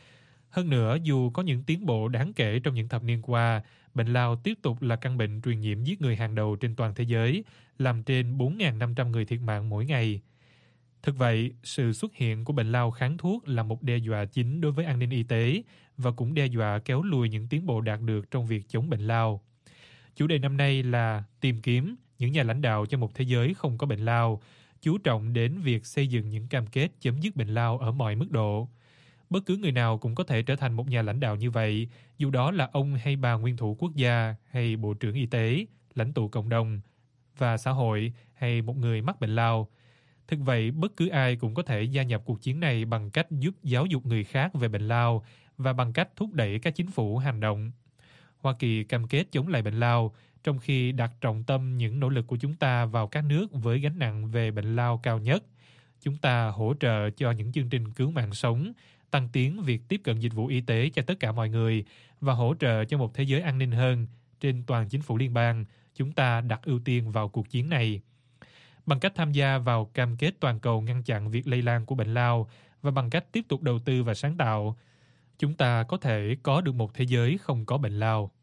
[SPEAKER 14] Hơn nữa, dù có những tiến bộ đáng kể trong những thập niên qua, bệnh lao tiếp tục là căn bệnh truyền nhiễm giết người hàng đầu trên toàn thế giới, làm trên 4.500 người thiệt mạng mỗi ngày. Thực vậy, sự xuất hiện của bệnh lao kháng thuốc là một đe dọa chính đối với an ninh y tế và cũng đe dọa kéo lùi những tiến bộ đạt được trong việc chống bệnh lao. Chủ đề năm nay là tìm kiếm những nhà lãnh đạo cho một thế giới không có bệnh lao, chú trọng đến việc xây dựng những cam kết chấm dứt bệnh lao ở mọi mức độ. Bất cứ người nào cũng có thể trở thành một nhà lãnh đạo như vậy, dù đó là ông hay bà nguyên thủ quốc gia, hay bộ trưởng y tế, lãnh tụ cộng đồng và xã hội, hay một người mắc bệnh lao. Thực vậy, bất cứ ai cũng có thể gia nhập cuộc chiến này bằng cách giúp giáo dục người khác về bệnh lao và bằng cách thúc đẩy các chính phủ hành động. Hoa Kỳ cam kết chống lại bệnh lao, trong khi đặt trọng tâm những nỗ lực của chúng ta vào các nước với gánh nặng về bệnh lao cao nhất. Chúng ta hỗ trợ cho những chương trình cứu mạng sống, tăng tiến việc tiếp cận dịch vụ y tế cho tất cả mọi người và hỗ trợ cho một thế giới an ninh hơn. Trên toàn chính phủ liên bang, chúng ta đặt ưu tiên vào cuộc chiến này. Bằng cách tham gia vào cam kết toàn cầu ngăn chặn việc lây lan của bệnh lao và bằng cách tiếp tục đầu tư và sáng tạo, chúng ta có thể có được một thế giới không có bệnh lao.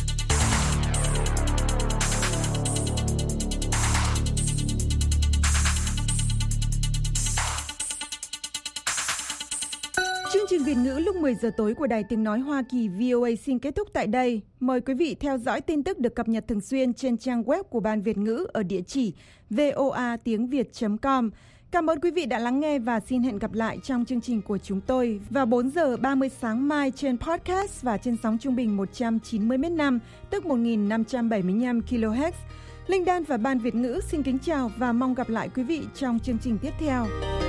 [SPEAKER 3] Chương trình Việt ngữ lúc 10 giờ tối của Đài Tiếng Nói Hoa Kỳ VOA xin kết thúc tại đây. Mời quý vị theo dõi tin tức được cập nhật thường xuyên trên trang web của Ban Việt ngữ ở địa chỉ voatiếngviet.com. Cảm ơn quý vị đã lắng nghe và xin hẹn gặp lại trong chương trình của chúng tôi vào 4 giờ 30 sáng mai trên podcast và trên sóng trung bình 190 m/5, tức 1.575 kHz. Linh Đan và Ban Việt ngữ xin kính chào và mong gặp lại quý vị trong chương trình tiếp theo.